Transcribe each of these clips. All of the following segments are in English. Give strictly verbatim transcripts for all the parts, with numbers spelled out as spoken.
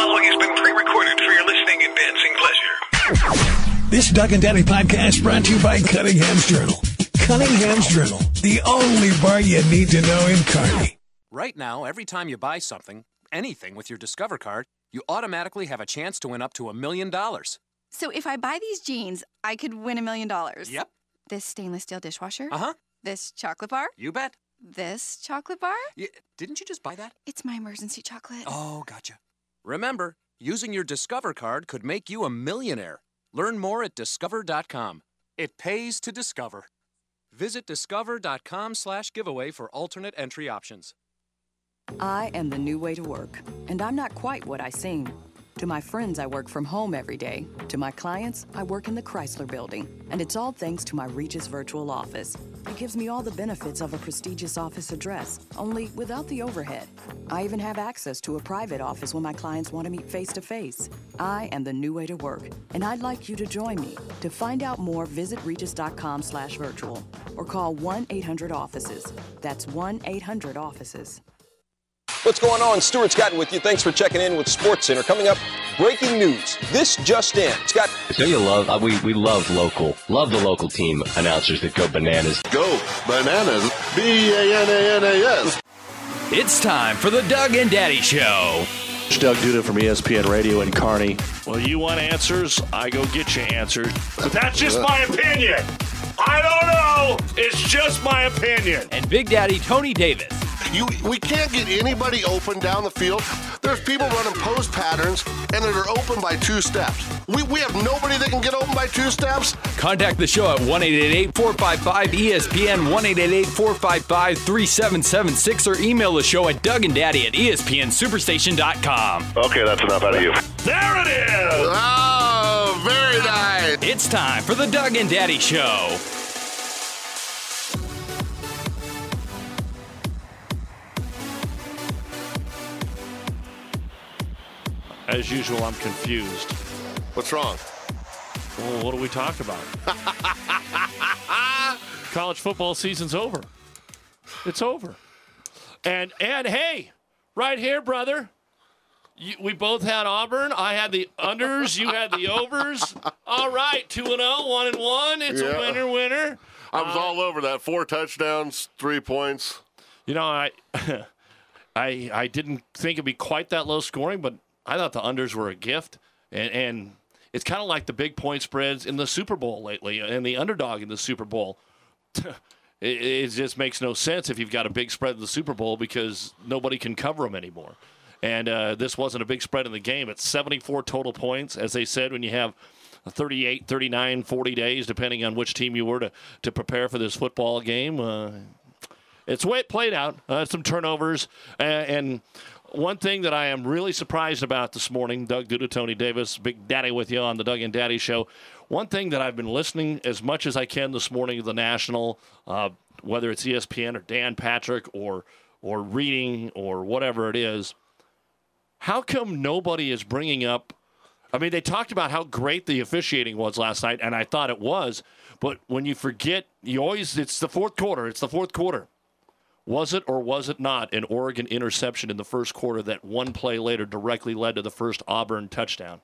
following has been pre-recorded for your listening and dancing pleasure. This Doug and Daddy podcast brought to you by Cunningham's Journal. Cunningham's Journal, the only bar you need to know in Kearney. Right now, every time you buy something, anything with your Discover card, you automatically have a chance to win up to a million dollars. So if I buy these jeans, I could win a million dollars. Yep. This stainless steel dishwasher? Uh-huh. This chocolate bar? You bet. This chocolate bar? Yeah, didn't you just buy that? It's my emergency chocolate. Oh, gotcha. Remember, using your Discover card could make you a millionaire. Learn more at discover dot com. It pays to discover. Visit discover dot com slash giveaway for alternate entry options. I am the new way to work, and I'm not quite what I seem. To my friends, I work from home every day. To my clients, I work in the Chrysler Building, and it's all thanks to my Regis virtual office. It gives me all the benefits of a prestigious office address, only without the overhead. I even have access to a private office when my clients want to meet face-to-face. I am the new way to work, and I'd like you to join me. To find out more, visit regis dot com slash virtual or call one eight hundred offices. That's one eight hundred offices. What's going on? Stuart Scott with you. Thanks for checking in with Sports Center. Coming up, breaking news. This just in. Scott. So you love, uh, we, we love local. Love the local team announcers that go bananas. Go bananas. B A N A N A S. It's time for the Doug and Daddy Show. It's Doug Duda from E S P N Radio in Kearney. Well, you want answers? I go get you answers. But that's just my opinion. I don't know. It's just my opinion. And Big Daddy Tony Davis. You, we can't get anybody open down the field. There's people running post patterns and that are open by two steps. We we have nobody that can get open by two steps. Contact the show at one eight eight eight, four five five, E S P N, one eight eight eight, four five five, three seven seven six, or email the show at Doug and Daddy at E S P N superstation dot com. Okay, that's enough out of you. There it is! Oh, very nice. It's time for the Doug and Daddy Show. As usual, I'm confused. What's wrong? Well, what do we talk about? College football season's over. It's over. And, and hey, right here, brother, you, we both had Auburn. I had the unders. You had the overs. All right, two and oh, one and one. It's yeah. a winner, winner. I was uh, all over that. Four touchdowns, three points. You know, I, I, I didn't think it'd be quite that low scoring, but I thought the unders were a gift, and, and it's kind of like the big point spreads in the Super Bowl lately and the underdog in the Super Bowl. it, it just makes no sense if you've got a big spread in the Super Bowl because nobody can cover them anymore. And uh, this wasn't a big spread in the game. It's seventy-four total points, as they said, when you have thirty-eight, thirty-nine, forty days, depending on which team you were to, to prepare for this football game. Uh, it's the way it played out. Uh, some turnovers, uh, and one thing that I am really surprised about this morning, Doug Duda, Tony Davis, Big Daddy with you on the Doug and Daddy Show. One thing that I've been listening as much as I can this morning to the National, uh, whether it's E S P N or Dan Patrick or or reading or whatever it is, how come nobody is bringing up, I mean, they talked about how great the officiating was last night, and I thought it was, but when you forget, you always, it's the fourth quarter, it's the fourth quarter. Was it or was it not an Oregon interception in the first quarter that one play later directly led to the first Auburn touchdown?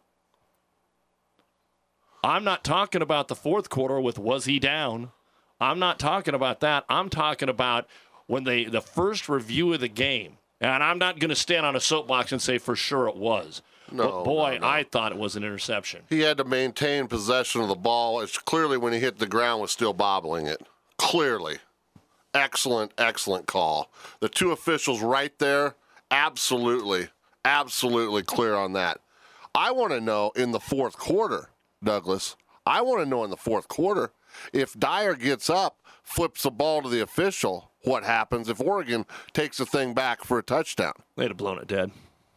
I'm not talking about the fourth quarter with was he down. I'm not talking about that. I'm talking about when they the first review of the game. And I'm not going to stand on a soapbox and say for sure it was. No, but boy, no, no. I thought it was an interception. He had to maintain possession of the ball. It's clearly when he hit the ground was still bobbling it. Clearly. Excellent, excellent call. The two officials right there, absolutely, absolutely clear on that. I want to know in the fourth quarter, Douglas, I want to know in the fourth quarter, if Dyer gets up, flips the ball to the official, what happens if Oregon takes the thing back for a touchdown? They'd have blown it dead.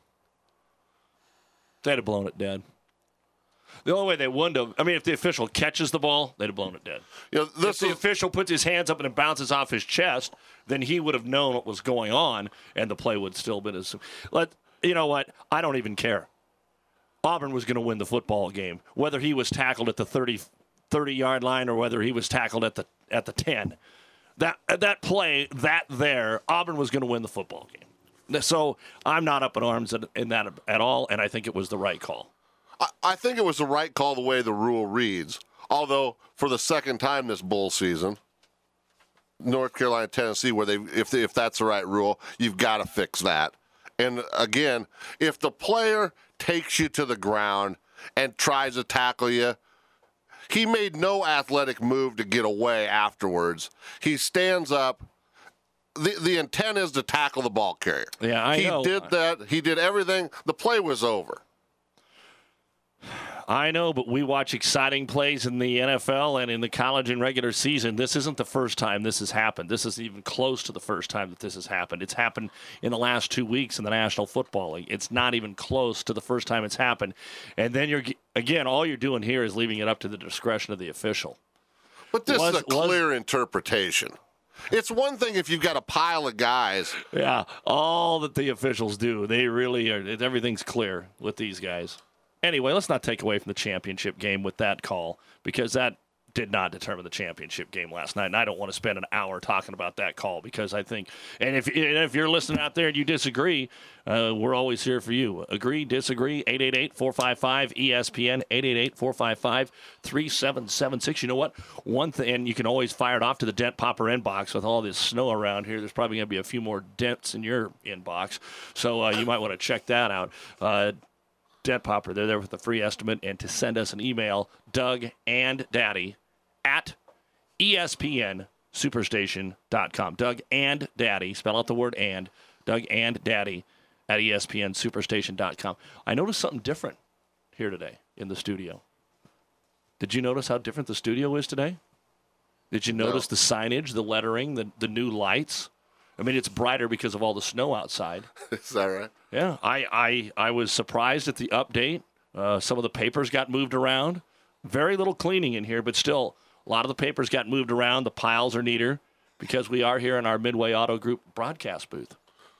They'd have blown it dead. The only way they wouldn't have, I mean, if the official catches the ball, they'd have blown it dead. You know, this if the is, official puts his hands up and it bounces off his chest, then he would have known what was going on, and the play would still have been as. Let you know what? I don't even care. Auburn was going to win the football game, whether he was tackled at the thirty, thirty-yard line or whether he was tackled at the at the ten. That that play, that there, Auburn was going to win the football game. So I'm not up in arms in, in that at all, and I think it was the right call. I, I think it was the right call the way the rule reads. Although, for the second time this bowl season, North Carolina, Tennessee, where they if they, if that's the right rule, you've got to fix that. And again, if the player takes you to the ground and tries to tackle you, he made no athletic move to get away afterwards. He stands up. The the intent is to tackle the ball carrier. Yeah, I he know. He did that. He did everything. The play was over. I know, but we watch exciting plays in the N F L and in the college and regular season. This isn't the first time this has happened. This isn't even close to the first time that this has happened. It's happened in the last two weeks in the National Football League. It's not even close to the first time it's happened. And then, you're again, all you're doing here is leaving it up to the discretion of the official. But this was, is a clear was, interpretation. It's one thing if you've got a pile of guys. Yeah, all that the officials do, they really are. Everything's clear with these guys. Anyway, let's not take away from the championship game with that call, because that did not determine the championship game last night. And I don't want to spend an hour talking about that call, because I think, and if, and if you're listening out there and you disagree, uh, we're always here for you. Agree, disagree, eight eight eight, four five five, E S P N, eight eight eight, four five five, three seven seven six. You know what? One thing, and you can always fire it off to the Dent Popper inbox. With all this snow around here, there's probably going to be a few more dents in your inbox. So uh, you might want to check that out. Uh, Dent Popper, they're there with the free estimate, and to send us an email, Doug and Daddy at E S P N superstation dot com. Doug and Daddy, spell out the word and, Doug and Daddy at E S P N superstation dot com. I noticed something different here today in the studio. Did you notice how different the studio is today? Did you notice no. the signage, the lettering, the, the new lights? I mean, it's brighter because of all the snow outside. Is that right? Yeah, I, I, I was surprised at the update. Uh, some of the papers got moved around. Very little cleaning in here, but still, a lot of the papers got moved around. The piles are neater because we are here in our Midway Auto Group broadcast booth.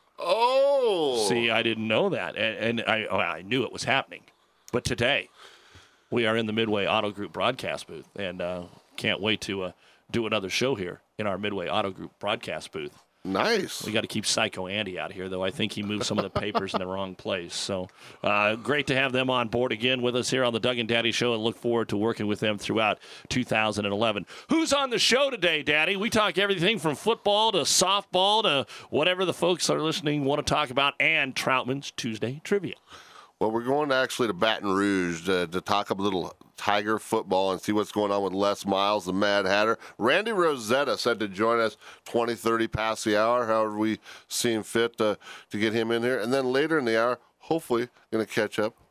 Oh! See, I didn't know that, and, and I, oh, I knew it was happening. But today, we are in the Midway Auto Group broadcast booth, and uh, can't wait to uh, do another show here in our Midway Auto Group broadcast booth. Nice. We got to keep Psycho Andy out here, though. I think he moved some of the papers in the wrong place. So uh, great to have them on board again with us here on the Doug and Daddy Show, and look forward to working with them throughout two thousand eleven. Who's on the show today, Daddy? We talk everything from football to softball to whatever the folks that are listening want to talk about, and Troutman's Tuesday Trivia. Well, we're going to actually to Baton Rouge to, to talk a little Tiger football and see what's going on with Les Miles, the Mad Hatter. Randy Rosetta said to join us twenty, thirty past the hour, however we seem fit to, to get him in here. And then later in the hour, hopefully, going to catch up.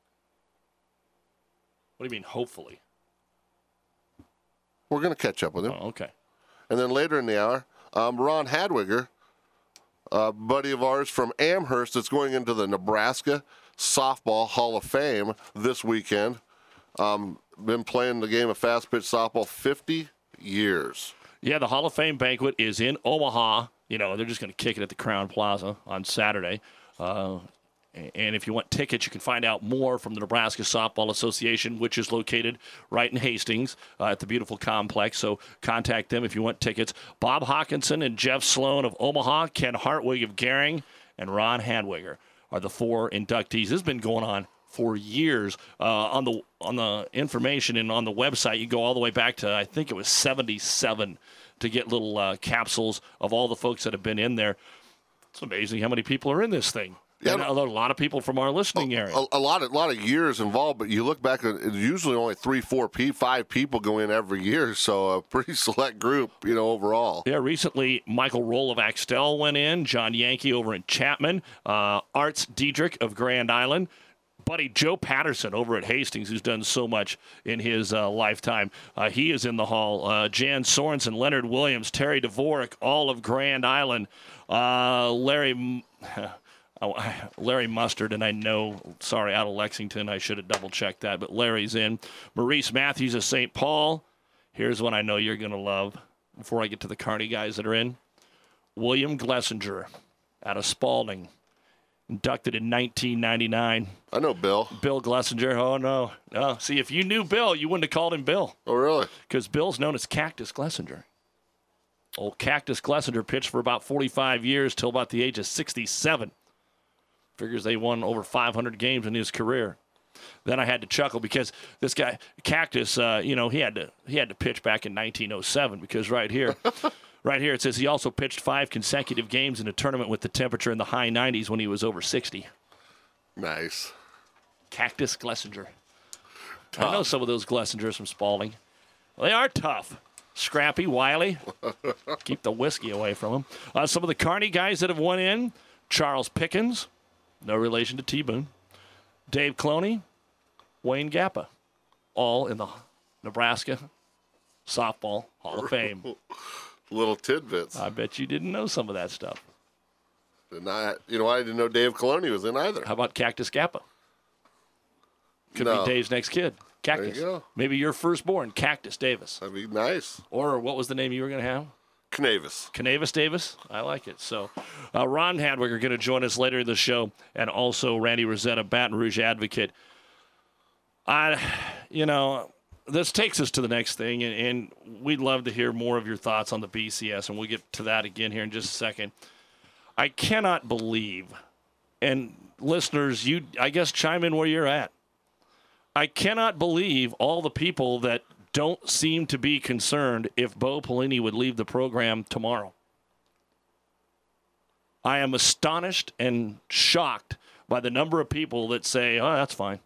What do you mean, hopefully? We're going to catch up with him. Oh, okay. And then later in the hour, um, Ron Hadwiger, a buddy of ours from Amherst, that's going into the Nebraska Softball Hall of Fame this weekend. Um, been playing the game of fast pitch softball fifty years. Yeah, the Hall of Fame banquet is in Omaha. You know, they're just going to kick it at the Crowne Plaza on Saturday. Uh, and if you want tickets, you can find out more from the Nebraska Softball Association, which is located right in Hastings uh, at the beautiful complex. So contact them if you want tickets. Bob Hawkinson and Jeff Sloan of Omaha, Ken Hartwig of Gering, and Ron Hadwiger are the four inductees. This has been going on for years. Uh, on the on the information and on the website, you go all the way back to, I think it was seventy-seven, to get little uh, capsules of all the folks that have been in there. It's amazing how many people are in this thing. Yeah, and a lot of people from our listening a, area. A, a lot of a lot of years involved, but you look back, it's usually only three, four, five people go in every year, so a pretty select group, you know, overall. Yeah, recently Michael Roll of Axtell went in, John Yankee over in Chapman, uh, Arts Diedrich of Grand Island, buddy Joe Patterson over at Hastings, who's done so much in his uh, lifetime. Uh, he is in the hall. Uh, Jan Sorensen, Leonard Williams, Terry Dvorak, all of Grand Island. Uh, Larry... Oh, Larry Mustard, and I know, sorry, out of Lexington, I should have double-checked that, but Larry's in. Maurice Matthews of Saint Paul. Here's one I know you're going to love before I get to the Kearney guys that are in. William Glessinger out of Spalding, inducted in nineteen ninety-nine. I know Bill. Bill Glessinger. Oh, no. no. See, if you knew Bill, you wouldn't have called him Bill. Oh, really? Because Bill's known as Cactus Glessinger. Old Cactus Glessinger pitched for about forty-five years till about the age of sixty-seven. Figures they won over five hundred games in his career. Then I had to chuckle because this guy Cactus, uh, you know, he had to he had to pitch back in nineteen oh seven because right here, right here it says he also pitched five consecutive games in a tournament with the temperature in the high nineties when he was over sixty. Nice. Cactus Glessinger. I know some of those Glessingers from Spalding. Well, they are tough. Scrappy, wily. Keep the whiskey away from them. Uh, some of the Kearney guys that have won in: Charles Pickens, no relation to T-Boone. Dave Cloney, Wayne Gappa, all in the Nebraska Softball Hall of Fame. Little tidbits. I bet you didn't know some of that stuff. Did not, you know, I didn't know Dave Cloney was in either. How about Cactus Gappa? Could No. be Dave's next kid. Cactus. There you go. Maybe your firstborn, Cactus Davis. That'd be nice. Or what was the name you were going to have? Canavis. Canavis Davis. I like it. So uh, Ron Hadwiger going to join us later in the show, and also Randy Rosetta, Baton Rouge Advocate. I, you know, this takes us to the next thing, and, and we'd love to hear more of your thoughts on the B C S, and we'll get to that again here in just a second. I cannot believe, and listeners, you, I guess, chime in where you're at. I cannot believe all the people that don't seem to be concerned if Bo Pelini would leave the program tomorrow. I am astonished and shocked by the number of people that say, oh, that's fine.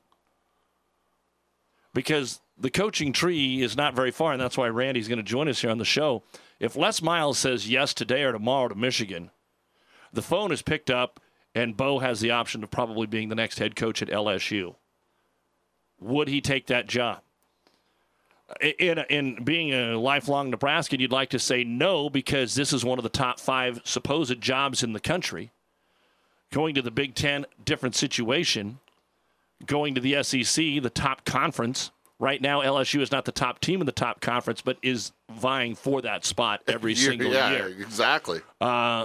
Because the coaching tree is not very far, and that's why Randy's going to join us here on the show. If Les Miles says yes today or tomorrow to Michigan, the phone is picked up, and Bo has the option of probably being the next head coach at L S U. Would he take that job? In, in being a lifelong Nebraskan, you'd like to say no because this is one of the top five supposed jobs in the country. Going to the Big Ten, different situation. Going to the S E C, the top conference. Right now, L S U is not the top team in the top conference, but is vying for that spot every single yeah, year. Exactly. Uh,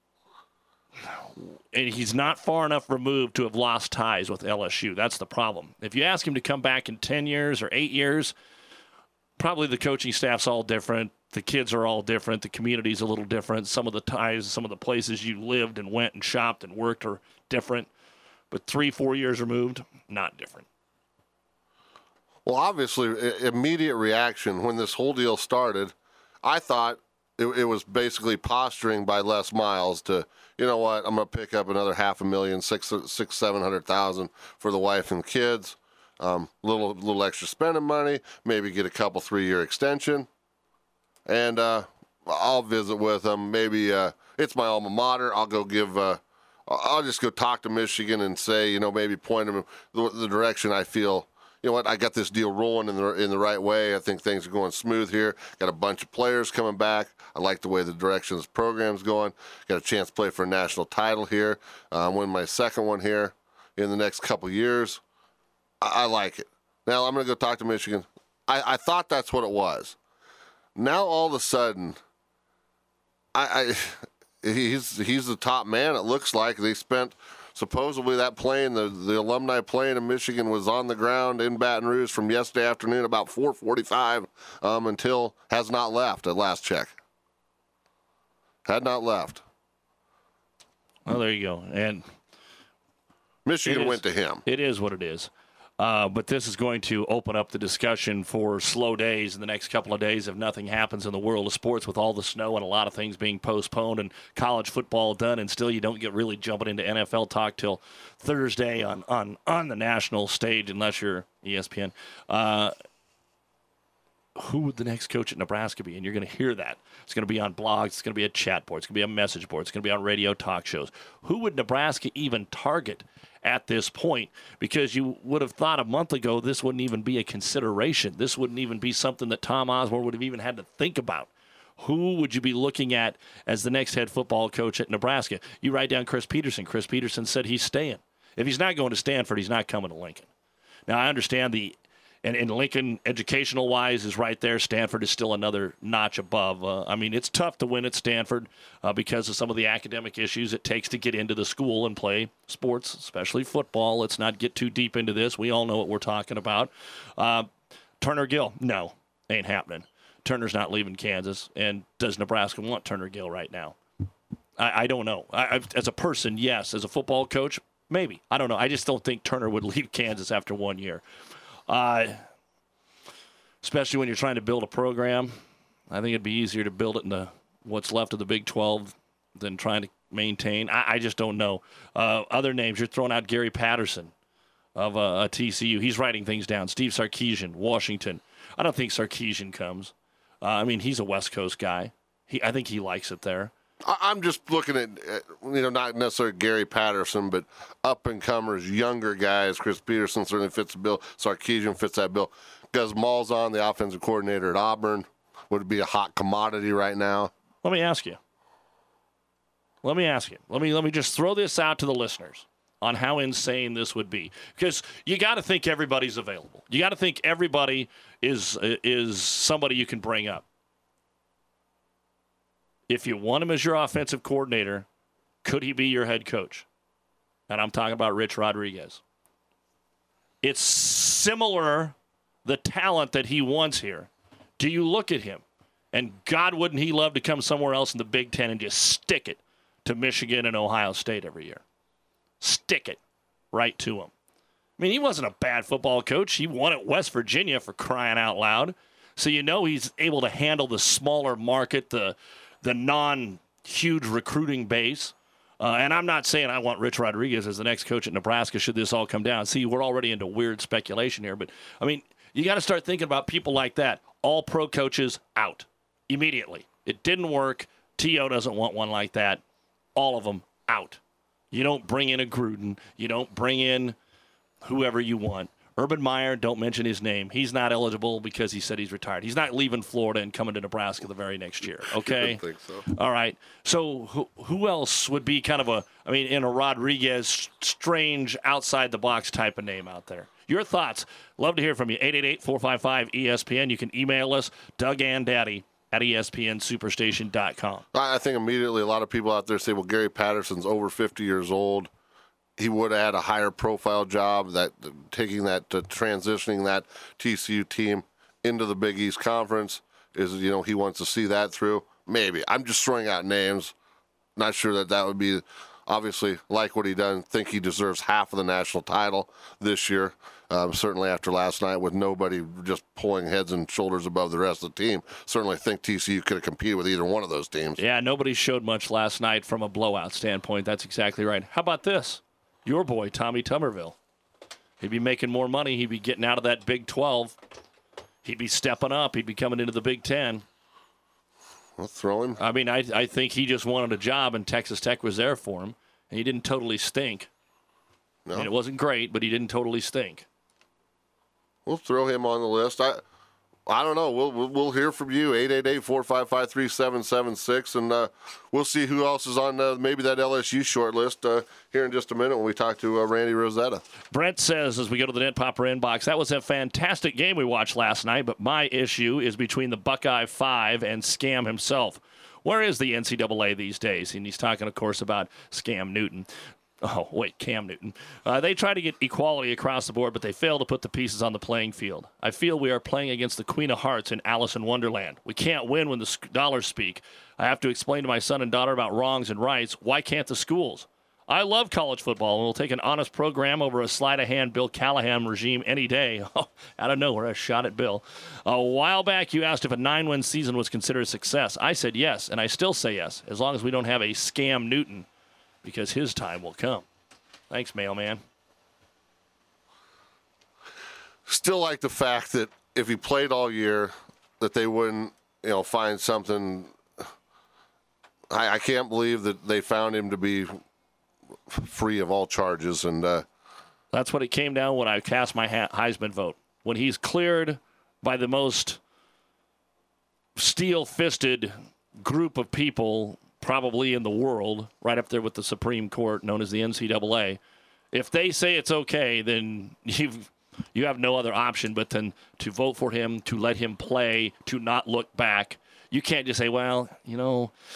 and he's not far enough removed to have lost ties with L S U. That's the problem. If you ask him to come back in ten years or eight years, probably the coaching staff's all different. The kids are all different. The community's a little different. Some of the ties, some of the places you lived and went and shopped and worked are different. But three, four years removed, not different. Well, obviously, i- immediate reaction when this whole deal started, I thought it, it was basically posturing by Les Miles to, you know what, I'm going to pick up another half a million, six, six, seven hundred thousand for the wife and kids. Um, little, little extra spending money, maybe get a couple three-year extension, and uh, I'll visit with them. Maybe uh, it's my alma mater. I'll go give. Uh, I'll just go talk to Michigan and say, you know, maybe point them the, the direction I feel. You know what? I got this deal rolling in the in the right way. I think things are going smooth here. Got a bunch of players coming back. I like the way the direction this program's going. Got a chance to play for a national title here. Uh, win my second one here in the next couple years. I, I like it. Now I'm going to go talk to Michigan. I, I thought that's what it was. Now all of a sudden, I, I he's he's the top man. It looks like they spent. Supposedly that plane, the, the alumni plane in Michigan, was on the ground in Baton Rouge from yesterday afternoon about four forty-five um, until has not left at last check. Had not left. Well, there you go. And Michigan is, went to him. It is what it is. Uh, but this is going to open up the discussion for slow days in the next couple of days if nothing happens in the world of sports with all the snow and a lot of things being postponed and college football done, and still you don't get really jumping into N F L talk till Thursday on, on, on the national stage unless you're E S P N. Uh, who would the next coach at Nebraska be? And you're going to hear that. It's going to be on blogs. It's going to be a chat board. It's going to be a message board. It's going to be on radio talk shows. Who would Nebraska even target at this point? Because you would have thought a month ago this wouldn't even be a consideration. This wouldn't even be something that Tom Osborne would have even had to think about. Who would you be looking at as the next head football coach at Nebraska? You write down Chris Peterson. Chris Peterson said he's staying. If he's not going to Stanford, he's not coming to Lincoln. Now, I understand the And, and Lincoln, educational-wise, is right there. Stanford is still another notch above. Uh, I mean, it's tough to win at Stanford uh, because of some of the academic issues it takes to get into the school and play sports, especially football. Let's not get too deep into this. We all know what we're talking about. Uh, Turner Gill, no, ain't happening. Turner's not leaving Kansas, and does Nebraska want Turner Gill right now? I, I don't know. I, I, as a person, yes. As a football coach, maybe. I don't know. I just don't think Turner would leave Kansas after one year. Uh, especially when you're trying to build a program. I think it'd be easier to build it in the what's left of the Big twelve than trying to maintain. I, I just don't know. Uh, other names, you're throwing out Gary Patterson of uh, a T C U. He's writing things down. Steve Sarkisian, Washington. I don't think Sarkisian comes. Uh, I mean, he's a West Coast guy. He, I think he likes it there. I'm just looking at, you know, not necessarily Gary Patterson, but up-and-comers, younger guys. Chris Peterson certainly fits the bill. Sarkisian fits that bill. Gus Malzahn, the offensive coordinator at Auburn, would be a hot commodity right now. Let me ask you. Let me ask you. Let me let me just throw this out to the listeners on how insane this would be, because you got to think everybody's available. You got to think everybody is is somebody you can bring up. If you want him as your offensive coordinator, could he be your head coach? And I'm talking about Rich Rodriguez. It's similar, the talent that he wants here. Do you look at him? And God, wouldn't he love to come somewhere else in the Big Ten and just stick it to Michigan and Ohio State every year? Stick it right to him. I mean, he wasn't a bad football coach. He won at West Virginia, for crying out loud. So you know he's able to handle the smaller market, the the non-huge recruiting base. Uh, and I'm not saying I want Rich Rodriguez as the next coach at Nebraska should this all come down. See, we're already into weird speculation here. But, I mean, you got to start thinking about people like that. All pro coaches out immediately. It didn't work. T O doesn't want one like that. All of them out. You don't bring in a Gruden. You don't bring in whoever you want. Urban Meyer, don't mention his name. He's not eligible because he said he's retired. He's not leaving Florida and coming to Nebraska the very next year, okay? I think so. All right. So who, who else would be kind of a, I mean, in a Rodriguez, strange, outside-the-box type of name out there? Your thoughts. Love to hear from you. eight eight eight, four five five, E S P N. You can email us, Doug and Daddy at E S P N superstation dot com. I think immediately a lot of people out there say, well, Gary Patterson's over fifty years old. He would have had a higher profile job, that taking that, uh, transitioning that T C U team into the Big East Conference is, you know, he wants to see that through. Maybe. I'm just throwing out names. Not sure that that would be, obviously, like what he done. Think he deserves half of the national title this year. Um, certainly after last night with nobody just pulling heads and shoulders above the rest of the team. Certainly think T C U could have competed with either one of those teams. Yeah, nobody showed much last night from a blowout standpoint. That's exactly right. How about this? Your boy, Tommy Tuberville. He'd be making more money. He'd be getting out of that Big twelve. He'd be stepping up. He'd be coming into the Big ten. I'll throw him. I mean, I, I think he just wanted a job, and Texas Tech was there for him. And he didn't totally stink. No. I mean, it wasn't great, but he didn't totally stink. We'll throw him on the list. I I don't know. We'll we'll, we'll hear from you. eight eight eight, four five five, three seven seven six. And uh, we'll see who else is on uh, maybe that L S U short list uh, here in just a minute when we talk to uh, Randy Rosetta. Brent says, as we go to the Net Popper inbox, that was a fantastic game we watched last night, but my issue is between the Buckeye Five and Scam himself. Where is the N C double A these days? And he's talking, of course, about Scam Newton. Oh, wait, Cam Newton. Uh, they try to get equality across the board, but they fail to put the pieces on the playing field. I feel we are playing against the Queen of Hearts in Alice in Wonderland. We can't win when the dollars speak. I have to explain to my son and daughter about wrongs and rights. Why can't the schools? I love college football, and we'll take an honest program over a sleight-of-hand Bill Callahan regime any day. Oh, out of nowhere, a shot at Bill. A while back, you asked if a nine-win season was considered a success. I said yes, and I still say yes, as long as we don't have a Scam Newton, because his time will come. Thanks, mailman. Still like the fact that if he played all year, that they wouldn't, you know, find something. I, I can't believe that they found him to be free of all charges. And uh, that's what it came down when I cast my Heisman vote. When he's cleared by the most steel-fisted group of people probably in the world, right up there with the Supreme Court, known as the N C double A. If they say it's okay, then you've, you have no other option but then to vote for him, to let him play, to not look back. You can't just say, well, you know,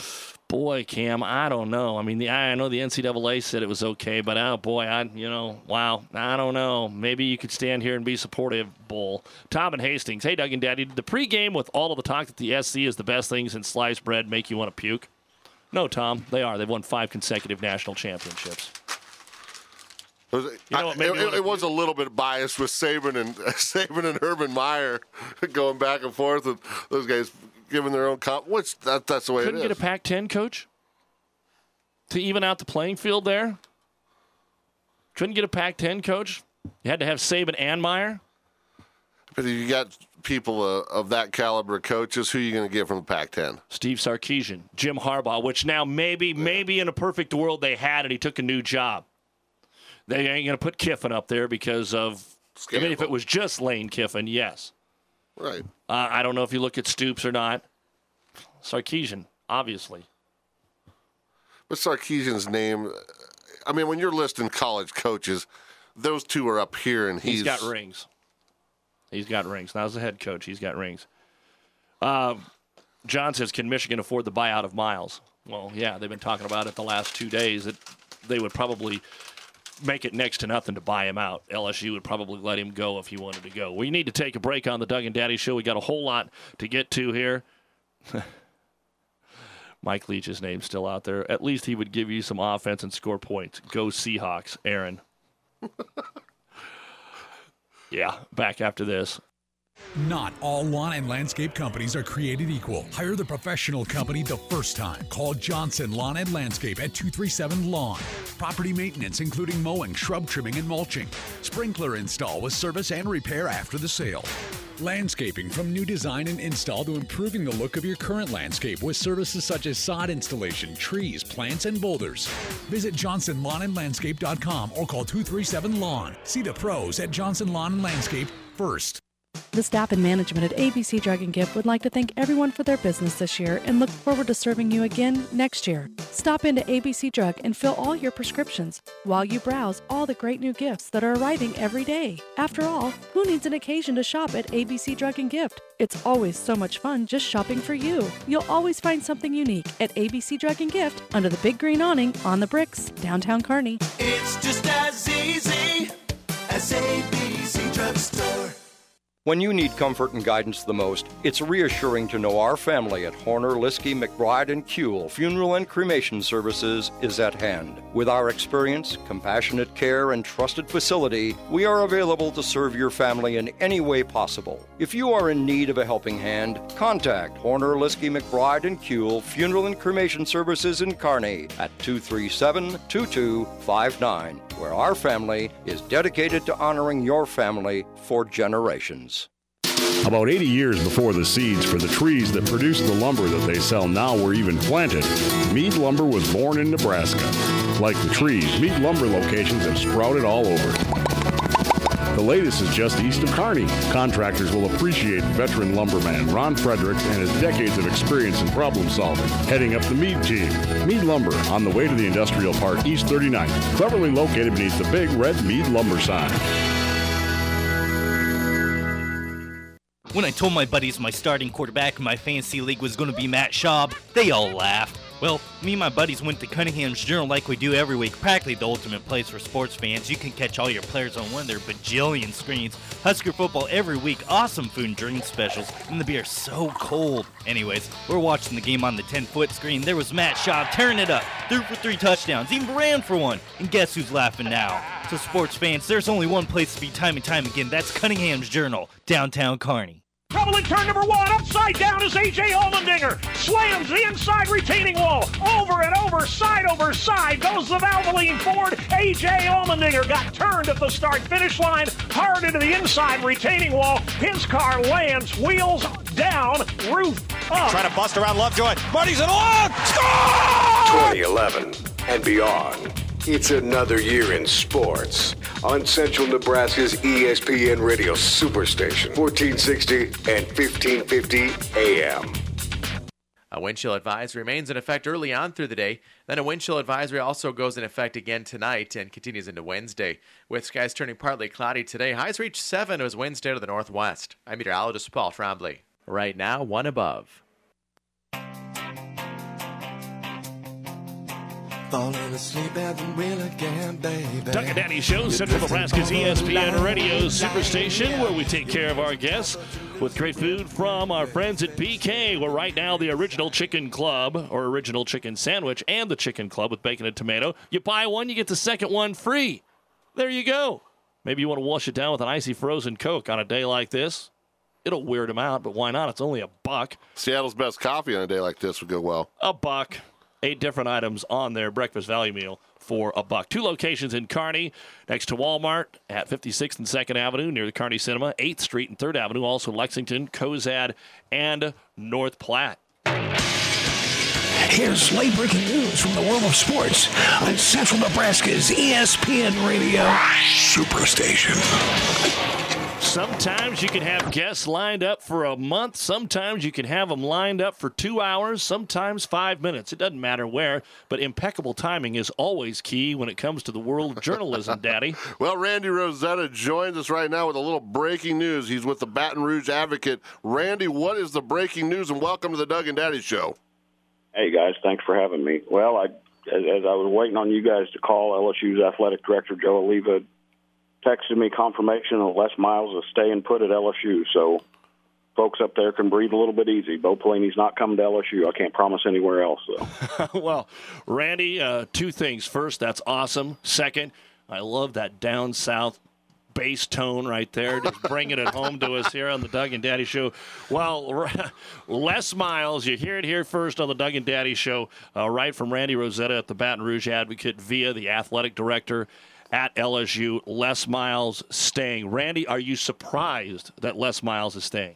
Boy, Cam, I don't know. I mean, the I know the N C double A said it was okay, but oh boy, I you know, wow, I don't know. Maybe you could stand here and be supportive, Bull. Tom and Hastings. Hey, Doug and Daddy, did the pregame with all of the talk that the S C is the best thing since sliced bread make you want to puke? No, Tom, they are. They've won five consecutive national championships. It was, You know what, I- maybe it, what- it was a little bit biased with Saban and Saban and Urban Meyer going back and forth, and those guys giving their own comp. Which that, that's the way Couldn't it is. get a Pac ten coach to even out the playing field there? Couldn't get a Pac ten coach? You had to have Saban and Meyer? But if you got people uh, of that caliber of coaches, who are you going to get from the Pac ten? Steve Sarkisian, Jim Harbaugh, which now maybe, yeah. maybe in a perfect world they had and he took a new job. They ain't going to put Kiffin up there because of, Scandal. I mean, if it was just Lane Kiffin, yes. Right. Uh, I don't know if you look at Stoops or not. Sarkisian, obviously. But Sarkisian's name, I mean, when you're listing college coaches, those two are up here, and he's... He's got rings. He's got rings. Now, as a head coach, he's got rings. Uh, John says, can Michigan afford the buyout of Miles? Well, yeah, they've been talking about it the last two days. That they would probably make it next to nothing to buy him out. L S U would probably let him go if he wanted to go. We need to take a break on the Doug and Daddy Show. We got a whole lot to get to here. Mike Leach's name's still out there. At least he would give you some offense and score points. Go Seahawks, Aaron. Yeah, back after this. Not all lawn and landscape companies are created equal. Hire the professional company the first time. Call Johnson Lawn and Landscape at two three seven lawn. Property maintenance, including mowing, shrub trimming, and mulching. Sprinkler install with service and repair after the sale. Landscaping, from new design and install to improving the look of your current landscape with services such as sod installation, trees, plants, and boulders. Visit johnson lawn and landscape dot com or call two three seven lawn. See the pros at Johnson Lawn and Landscape first. The staff and management at A B C Drug and Gift would like to thank everyone for their business this year and look forward to serving you again next year. Stop into A B C Drug and fill all your prescriptions while you browse all the great new gifts that are arriving every day. After all, who needs an occasion to shop at A B C Drug and Gift? It's always so much fun just shopping for you. You'll always find something unique at A B C Drug and Gift under the big green awning on the bricks, downtown Kearney. It's just as easy as A B C Drug Store. When you need comfort and guidance the most, it's reassuring to know our family at Horner, Liskey, McBride, and Kuehl Funeral and Cremation Services is at hand. With our experience, compassionate care, and trusted facility, we are available to serve your family in any way possible. If you are in need of a helping hand, contact Horner, Liskey, McBride, and Kuehl Funeral and Cremation Services in Kearney at two three seven, two two five nine, where our family is dedicated to honoring your family for generations. About eighty years before the seeds for the trees that produce the lumber that they sell now were even planted, Mead Lumber was born in Nebraska. Like the trees, Mead Lumber locations have sprouted all over. The latest is just east of Kearney. Contractors will appreciate veteran lumberman Ron Fredericks and his decades of experience in problem solving, heading up the Mead team. Mead Lumber, on the way to the Industrial Park, East thirty-ninth, cleverly located beneath the big red Mead Lumber sign. When I told my buddies my starting quarterback in my fantasy league was going to be Matt Schaub, they all laughed. Well, me and my buddies went to Cunningham's Journal like we do every week, practically the ultimate place for sports fans. You can catch all your players on one of their bajillion screens. Husker football every week, awesome food and drink specials, and the beer so cold. Anyways, we're watching the game on the ten-foot screen. There was Matt Schaub tearing it up, threw for three touchdowns, even ran for one. And guess who's laughing now? So sports fans, there's only one place to be time and time again. That's Cunningham's Journal, downtown Kearney. Trouble in turn number one. Upside down is A J Allmendinger. Slams the inside retaining wall. Over and over, side over side. Goes the Valvoline Ford. A J Allmendinger got turned at the start-finish line. Hard into the inside retaining wall. His car lands. Wheels down. Roof up. Trying to bust around Lovejoy. Marty's in one. Score! twenty eleven and beyond. It's another year in sports on Central Nebraska's E S P N Radio Superstation, fourteen sixty and fifteen fifty A M. A wind chill advisory remains in effect early on through the day. Then a wind chill advisory also goes in effect again tonight and continues into Wednesday. With skies turning partly cloudy today, highs reach seven as winds stay to the northwest. I'm meteorologist Paul Trombley. Right now, one above. Falling asleep at the wheel again, baby. Doug and Daddy Show, Central Nebraska's E S P N Radio Superstation, where we take care of our guests with great food from our friends at B K, where right now the Original Chicken Club, or Original Chicken Sandwich, and the Chicken Club with bacon and tomato, you buy one, you get the second one free. There you go. Maybe you want to wash it down with an icy frozen Coke on a day like this. It'll weird them out, but why not? It's only a buck. Seattle's best coffee on a day like this would go well. A buck. Eight different items on their breakfast value meal for a buck. Two locations in Kearney, next to Walmart at fifty-sixth and second Avenue near the Kearney Cinema, eighth Street and third Avenue, also Lexington, Cozad, and North Platte. Here's late-breaking news from the world of sports on Central Nebraska's E S P N Radio Superstation. Sometimes you can have guests lined up for a month. Sometimes you can have them lined up for two hours, sometimes five minutes. It doesn't matter where, but impeccable timing is always key when it comes to the world of journalism, Daddy. Well, Randy Rosetta joins us right now with a little breaking news. He's with the Baton Rouge Advocate. Randy, what is the breaking news, and welcome to the Doug and Daddy Show. Hey, guys, thanks for having me. Well, I, as, as I was waiting on you guys to call, L S U's athletic director, Joe Oliva, texted me confirmation that Les Miles is staying put at L S U, so folks up there can breathe a little bit easy. Bo Pelini's not coming to L S U. I can't promise anywhere else, though. Well, Randy, uh, two things. First, that's awesome. Second, I love that down south bass tone right there, just bringing it home to us here on the Doug and Daddy Show. Well, Les Miles, you hear it here first on the Doug and Daddy Show, uh, right from Randy Rosetta at the Baton Rouge Advocate via the athletic director at L S U, Les Miles staying. Randy, are you surprised that Les Miles is staying?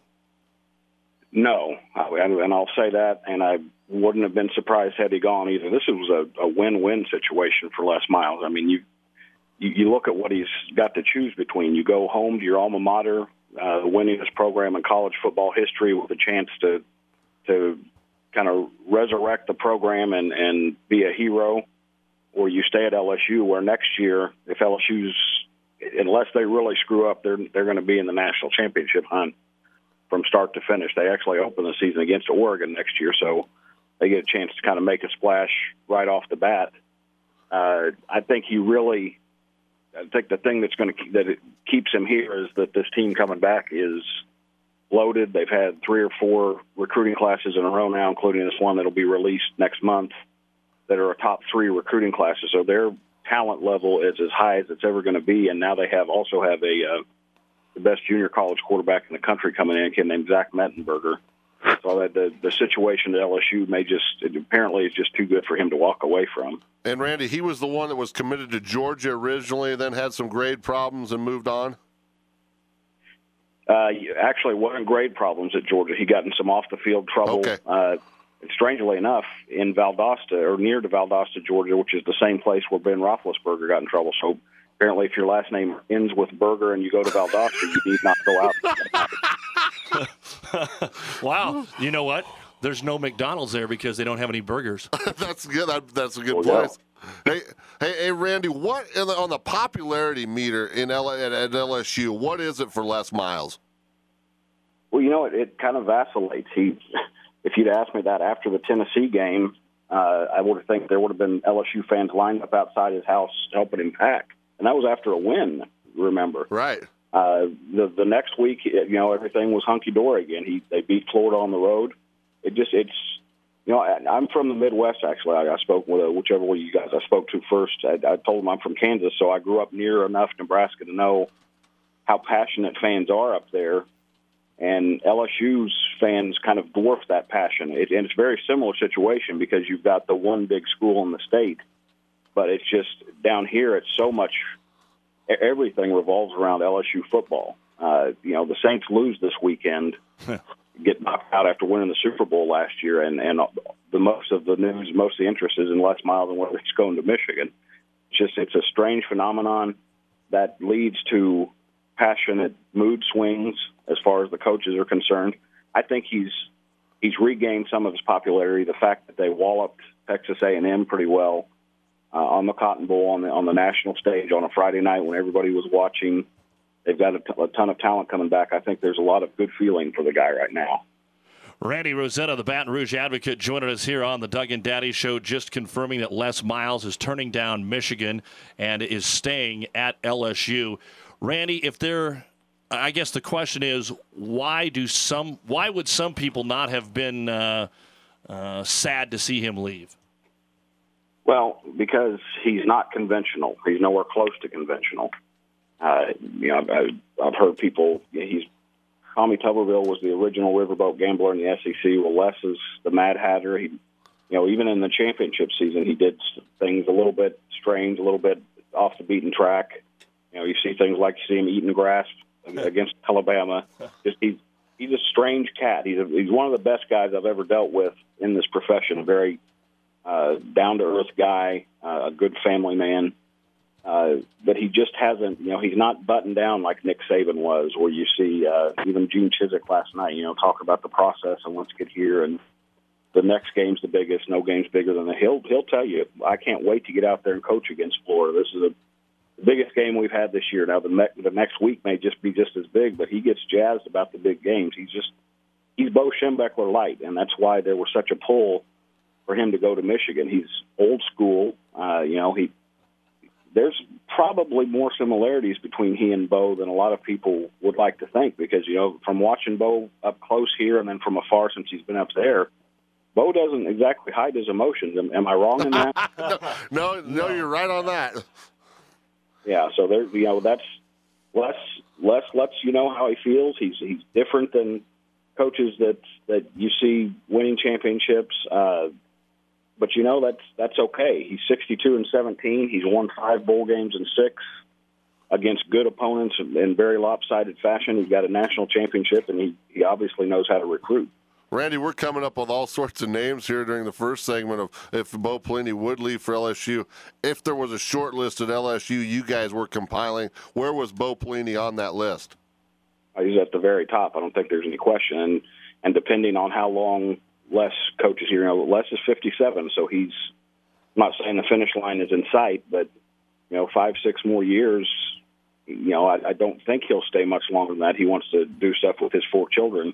No, and I'll say that, and I wouldn't have been surprised had he gone either. This was a, a win-win situation for Les Miles. I mean, you, you you look at what he's got to choose between. You go home to your alma mater, uh, the winningest program in college football history, with a chance to to kind of resurrect the program and, and be a hero, or you stay at L S U, where next year, if L S U's, unless they really screw up, they're they're going to be in the national championship hunt from start to finish. They actually open the season against Oregon next year, so they get a chance to kind of make a splash right off the bat. Uh, I think he really, I think the thing that's going to that it keeps him here is that this team coming back is loaded. They've had three or four recruiting classes in a row now, including this one that'll be released next month, that are a top three recruiting classes. So their talent level is as high as it's ever going to be. And now they have also have a uh, the best junior college quarterback in the country coming in, a kid named Zach Mettenberger. So that the, the situation at L S U may just, it apparently is just too good for him to walk away from. And Randy, he was the one that was committed to Georgia originally, then had some grade problems and moved on? Uh, actually, wasn't grade problems at Georgia. He got in some off-the-field trouble. Okay. Uh, strangely enough, in Valdosta, or near to Valdosta, Georgia, which is the same place where Ben Roethlisberger got in trouble. So apparently, if your last name ends with Berger and you go to Valdosta, you need not go out. Wow. You know what? There's no McDonald's there because they don't have any burgers. That's good. That, that's a good well, place. Yeah. Hey, hey, hey, Randy, what in the, on the popularity meter in L, at, at L S U, what is it for Les Miles? Well, you know, it, it kind of vacillates. He... If you'd asked me that after the Tennessee game, uh, I would have think there would have been L S U fans lined up outside his house helping him pack, and that was after a win. Remember, right? Uh, the the next week, you know, everything was hunky dory again. He they beat Florida on the road. It just it's you know I, I'm from the Midwest actually. I, I spoke with uh, whichever one of you guys I spoke to first. I, I told them I'm from Kansas, so I grew up near enough Nebraska to know how passionate fans are up there. And L S U's fans kind of dwarf that passion. It, and it's a very similar situation because you've got the one big school in the state, but it's just down here it's so much, everything revolves around L S U football. Uh, you know, the Saints lose this weekend, get knocked out after winning the Super Bowl last year, and, and the most of the news, most of the interest is in Les Miles and whether he's going to Michigan. It's just, it's a strange phenomenon that leads to passionate mood swings as far as the coaches are concerned. I think he's he's regained some of his popularity. The fact that they walloped Texas A and M pretty well uh, on the Cotton Bowl on the on the national stage on a Friday night when everybody was watching. They've got a, t- a ton of talent coming back. I think there's a lot of good feeling for the guy right now. Randy Rosetta, the Baton Rouge Advocate, joining us here on the Doug and Daddy Show, just confirming that Les Miles is turning down Michigan and is staying at L S U. Randy, if they're, I guess the question is, why do some, why would some people not have been uh, uh, sad to see him leave? Well, because he's not conventional. He's nowhere close to conventional. Uh, you know, I, I've heard people. He's Tommy Tuberville was the original riverboat gambler in the S E C. Well, Les is the Mad Hatter. He, you know, even in the championship season, he did things a little bit strange, a little bit off the beaten track. You know, you see things like you see him eating grass against Alabama. Just he's he's a strange cat. He's a, he's one of the best guys I've ever dealt with in this profession. A very uh, down to earth guy, uh, a good family man. Uh, but he just hasn't, you know, he's not buttoned down like Nick Saban was, where you see uh, even Gene Chizik last night, you know, talk about the process and let's get here and the next game's the biggest, no game's bigger than the. He'll he'll tell you, I can't wait to get out there and coach against Florida. This is a, the biggest game we've had this year. Now the me- the next week may just be just as big, but he gets jazzed about the big games. He's just he's Bo Schembechler light, and that's why there was such a pull for him to go to Michigan. He's old school, uh, you know. He there's probably more similarities between he and Bo than a lot of people would like to think, because, you know, from watching Bo up close here and then from afar since he's been up there, Bo doesn't exactly hide his emotions. Am, am I wrong in that? no, no, no, you're right on that. Yeah, so there, you know, that's Les. Les lets you know how he feels. He's he's different than coaches that that you see winning championships. Uh, But, you know, that's that's okay. He's sixty-two and seventeen. He's won five bowl games and six against good opponents in very lopsided fashion. He's got a national championship, and he, he obviously knows how to recruit. Randy, we're coming up with all sorts of names here during the first segment of if Bo Pelini would leave for L S U. If there was a short list at L S U you guys were compiling, where was Bo Pelini on that list? He's at the very top. I don't think there's any question. And, and depending on how long Les coaches here, you know, Les is fifty-seven, so he's, I'm not saying the finish line is in sight, but, you know, five, six more years, you know, I, I don't think he'll stay much longer than that. He wants to do stuff with his four children.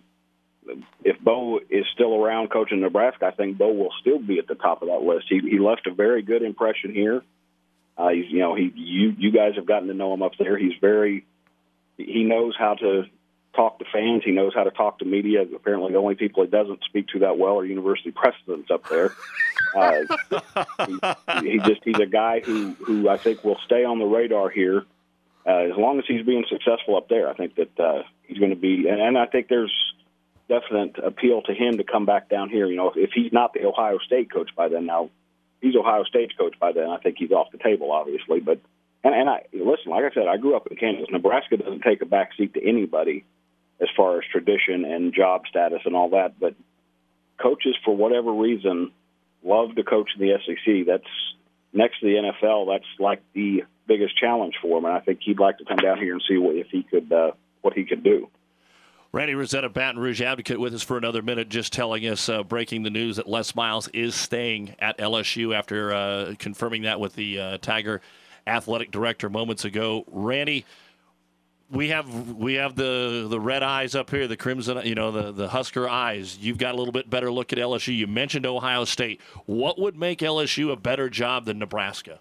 If Bo is still around coaching Nebraska, I think Bo will still be at the top of that list. He, he left a very good impression here. Uh, he's, you know, he, you, you guys have gotten to know him up there. He's very, he knows how to talk to fans. He knows how to talk to media. Apparently, the only people he doesn't speak to that well are university presidents up there. Uh, he, he just he's a guy who, who I think will stay on the radar here uh, as long as he's being successful up there. I think that uh, he's going to be, and, and I think there's definite appeal to him to come back down here. You know, if, if he's not the Ohio State coach by then, now he's Ohio State's coach by then, I think he's off the table, obviously. But and, and I listen, like I said, I grew up in Kansas. Nebraska doesn't take a backseat to anybody as far as tradition and job status and all that. But coaches, for whatever reason, love to coach in the S E C. That's next to the N F L. That's like the biggest challenge for him, and I think he'd like to come down here and see what, if he could, uh, what he could do. Randy Rosetta, Baton Rouge Advocate, with us for another minute, just telling us, uh, breaking the news that Les Miles is staying at L S U after uh, confirming that with the uh, Tiger athletic director moments ago. Randy, we have we have the the red eyes up here, the crimson, you know, the, the Husker eyes. You've got a little bit better look at L S U. You mentioned Ohio State. What would make L S U a better job than Nebraska?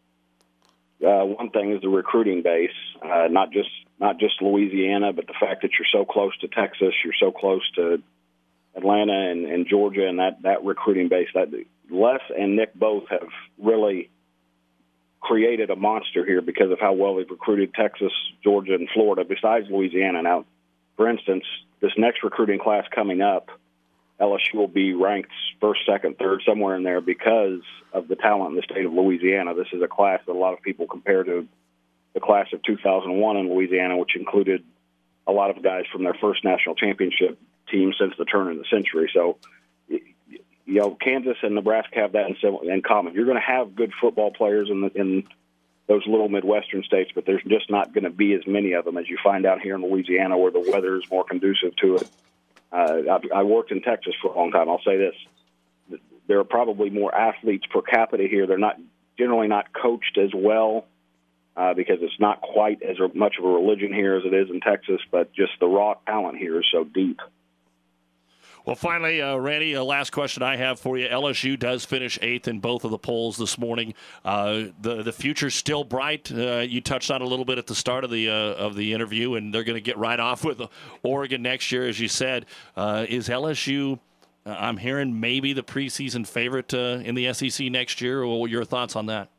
Uh, one thing is the recruiting base, uh, not just not just Louisiana, but the fact that you're so close to Texas, you're so close to Atlanta and, and Georgia, and that, that recruiting base. That Les and Nick both have really created a monster here because of how well they've recruited Texas, Georgia, and Florida, besides Louisiana. Now, for instance, this next recruiting class coming up, L S U will be ranked first, second, third, somewhere in there because of the talent in the state of Louisiana. This is a class that a lot of people compare to the class of two thousand one in Louisiana, which included a lot of guys from their first national championship team since the turn of the century. So, you know, Kansas and Nebraska have that in, in common. You're going to have good football players in, the, in those little Midwestern states, but there's just not going to be as many of them as you find out here in Louisiana, where the weather is more conducive to it. Uh, I, I worked in Texas for a long time. I'll say this. There are probably more athletes per capita here. They're not generally not coached as well uh, because it's not quite as much of a religion here as it is in Texas, but just the raw talent here is so deep. Well, finally, uh, Randy, uh, last question I have for you. L S U does finish eighth in both of the polls this morning. Uh, the the future's still bright. Uh, you touched on it a little bit at the start of the uh, of the interview, and they're going to get right off with Oregon next year, as you said. Uh, is L S U? Uh, I'm hearing maybe the preseason favorite uh, in the S E C next year. Or what are your thoughts on that?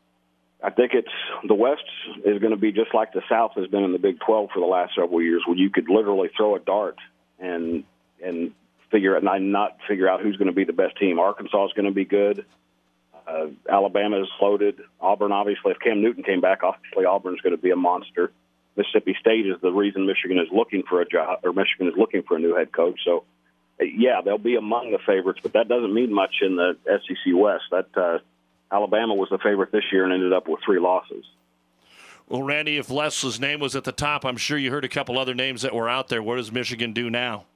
I think it's the West is going to be just like the South has been in the Big twelve for the last several years, where you could literally throw a dart and and figure out and not figure out who's going to be the best team. Arkansas is going to be good. Uh, Alabama is loaded. Auburn, obviously, if Cam Newton came back, obviously Auburn's going to be a monster. Mississippi State is the reason Michigan is looking for a job, or Michigan is looking for a new head coach. So, yeah, they'll be among the favorites, but that doesn't mean much in the S E C West. That uh, Alabama was the favorite this year and ended up with three losses. Well, Randy, if Les's name was at the top, I'm sure you heard a couple other names that were out there. What does Michigan do now?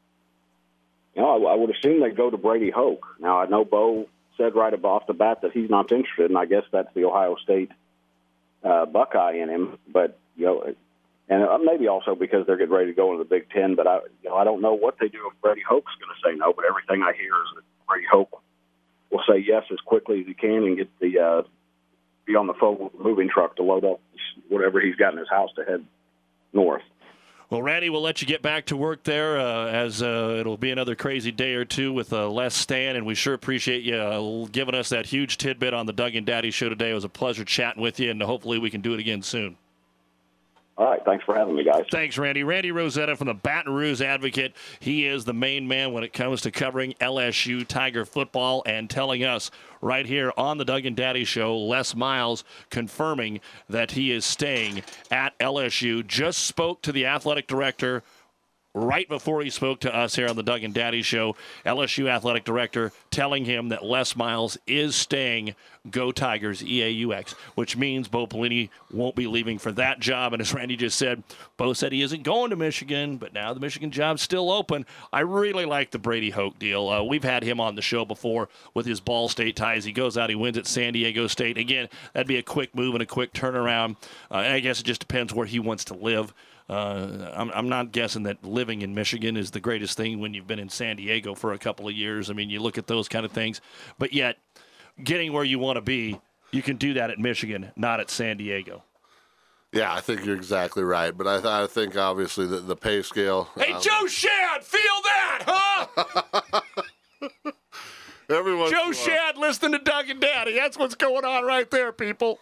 You know, I, I would assume they'd go to Brady Hoke. Now, I know Bo said right off the bat that he's not interested, and I guess that's the Ohio State uh, Buckeye in him. But, you know, and maybe also because they're getting ready to go into the Big Ten. But, I, you know, I don't know what they do if Brady Hoke's going to say no, but everything I hear is that Brady Hoke will say yes as quickly as he can and get the uh, be on the phone with the moving truck to load up whatever he's got in his house to head north. Well, Randy, we'll let you get back to work there uh, as uh, it'll be another crazy day or two with uh, Les Stan, and we sure appreciate you uh, giving us that huge tidbit on the Doug and Daddy show today. It was a pleasure chatting with you, and hopefully we can do it again soon. All right, thanks for having me, guys. Thanks, Randy. Randy Rosetta from the Baton Rouge Advocate. He is the main man when it comes to covering L S U Tiger football and telling us right here on the Doug and Daddy Show, Les Miles confirming that he is staying at L S U. Just spoke to the athletic director right before he spoke to us here on the Doug and Daddy Show. L S U athletic director telling him that Les Miles is staying. Go Tigers, E A U X, which means Bo Pelini won't be leaving for that job. And as Randy just said, Bo said he isn't going to Michigan, but now the Michigan job's still open. I really like the Brady Hoke deal. Uh, we've had him on the show before with his Ball State ties. He goes out, he wins at San Diego State. Again, that'd be a quick move and a quick turnaround. Uh, and I guess it just depends where he wants to live. Uh, I'm, I'm not guessing that living in Michigan is the greatest thing when you've been in San Diego for a couple of years. I mean, you look at those kind of things. But yet, getting where you want to be, you can do that at Michigan, not at San Diego. Yeah, I think you're exactly right. But I, th- I think, obviously, the, the pay scale. Hey, um, Joe Shad, feel that, huh? Everyone. Joe Shad listening to Doug and Daddy. That's what's going on right there, people.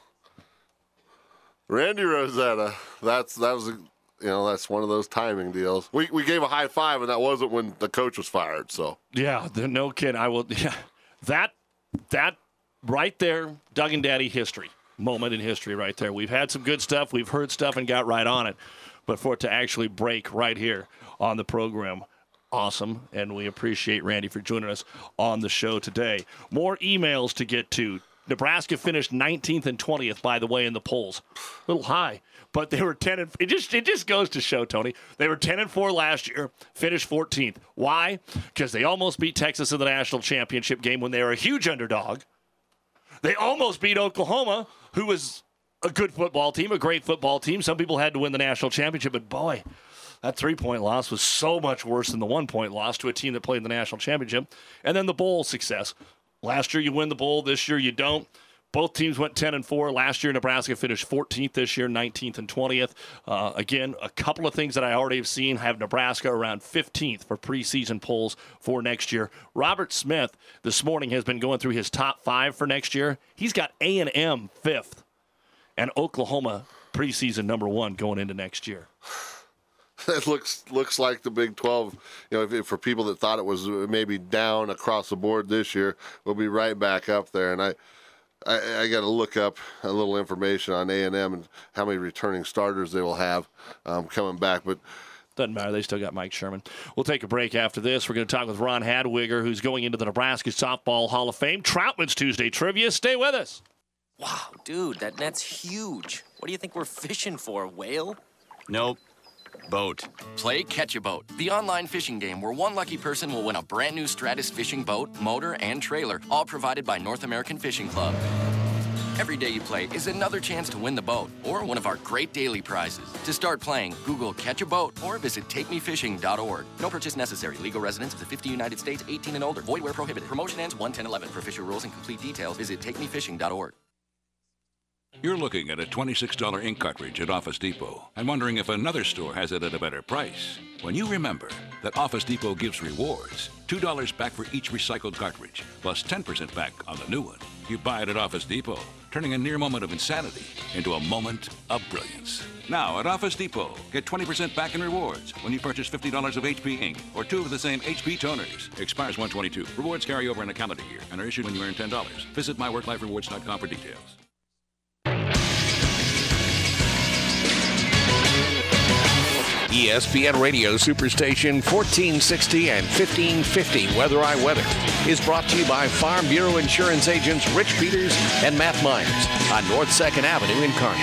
Randy Rosetta. That's that was a. You know, that's one of those timing deals. We we gave a high five, and that wasn't when the coach was fired. So yeah, no kidding. I will. Yeah, that that right there, Doug and Daddy history moment in history right there. We've had some good stuff. We've heard stuff and got right on it, but for it to actually break right here on the program, awesome. And we appreciate Randy for joining us on the show today. More emails to get to. Nebraska finished nineteenth and twentieth, by the way, in the polls. A little high. But they were ten and it just it just goes to show, Tony. They were ten and four last year, finished fourteenth. Why? Because they almost beat Texas in the national championship game when they were a huge underdog. They almost beat Oklahoma, who was a good football team, a great football team. Some people had to win the national championship, but boy, that three-point loss was so much worse than the one-point loss to a team that played in the national championship. And then the bowl success. Last year you win the bowl, this year you don't. Both teams went ten and four. Last year, Nebraska finished fourteenth. This year, nineteenth and twentieth. Uh, again, a couple of things that I already have seen have Nebraska around fifteenth for preseason polls for next year. Robert Smith this morning has been going through his top five for next year. He's got A and M fifth and Oklahoma preseason number one going into next year. It looks looks like the Big twelve, you know, if, if for people that thought it was maybe down across the board this year, we'll be right back up there. And I. I, I got to look up a little information on A and M and how many returning starters they will have um, coming back. But doesn't matter. They still got Mike Sherman. We'll take a break after this. We're going to talk with Ron Hadwiger, who's going into the Nebraska Softball Hall of Fame. Troutman's Tuesday Trivia. Stay with us. Wow, dude, that net's huge. What do you think we're fishing for, a whale? Nope. Boat. Play Catch-A-Boat, the online fishing game where one lucky person will win a brand new Stratus fishing boat, motor, and trailer, all provided by North American Fishing Club. Every day you play is another chance to win the boat or one of our great daily prizes. To start playing, Google Catch a Boat or visit take me fishing dot org. No purchase necessary. Legal residents of the fifty United States, eighteen and older. Void where prohibited. Promotion ends one ten eleven. For official rules and complete details, visit take me fishing dot org. You're looking at a twenty-six dollar ink cartridge at Office Depot and wondering if another store has it at a better price. When you remember that Office Depot gives rewards, two dollars back for each recycled cartridge, plus ten percent back on the new one, you buy it at Office Depot, turning a near moment of insanity into a moment of brilliance. Now at Office Depot, get twenty percent back in rewards when you purchase fifty dollars of H P ink or two of the same H P toners. Expires one twenty-two. Rewards carry over in a calendar year and are issued when you earn ten dollars. Visit my work life rewards dot com for details. E S P N Radio Superstation fourteen sixty and fifteen fifty Weather I Weather is brought to you by Farm Bureau Insurance agents Rich Peters and Matt Myers on North second Avenue in Kearney.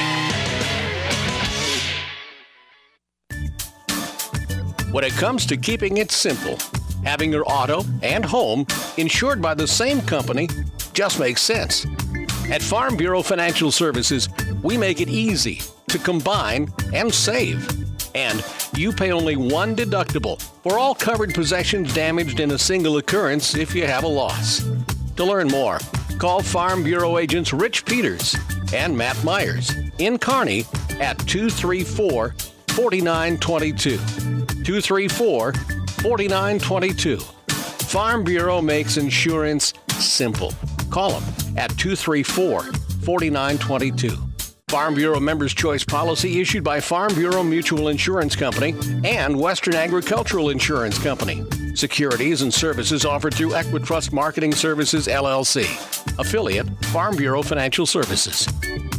When it comes to keeping it simple, having your auto and home insured by the same company just makes sense. At Farm Bureau Financial Services, we make it easy to combine and save. And you pay only one deductible for all covered possessions damaged in a single occurrence if you have a loss. To learn more, call Farm Bureau agents Rich Peters and Matt Myers in Kearney at two three four, four nine two two. two three four, four nine two two. Farm Bureau makes insurance simple. Call them at two three four, four nine two two. Farm Bureau Members' Choice policy issued by Farm Bureau Mutual Insurance Company and Western Agricultural Insurance Company. Securities and services offered through Equitrust Marketing Services, L L C. Affiliate, Farm Bureau Financial Services.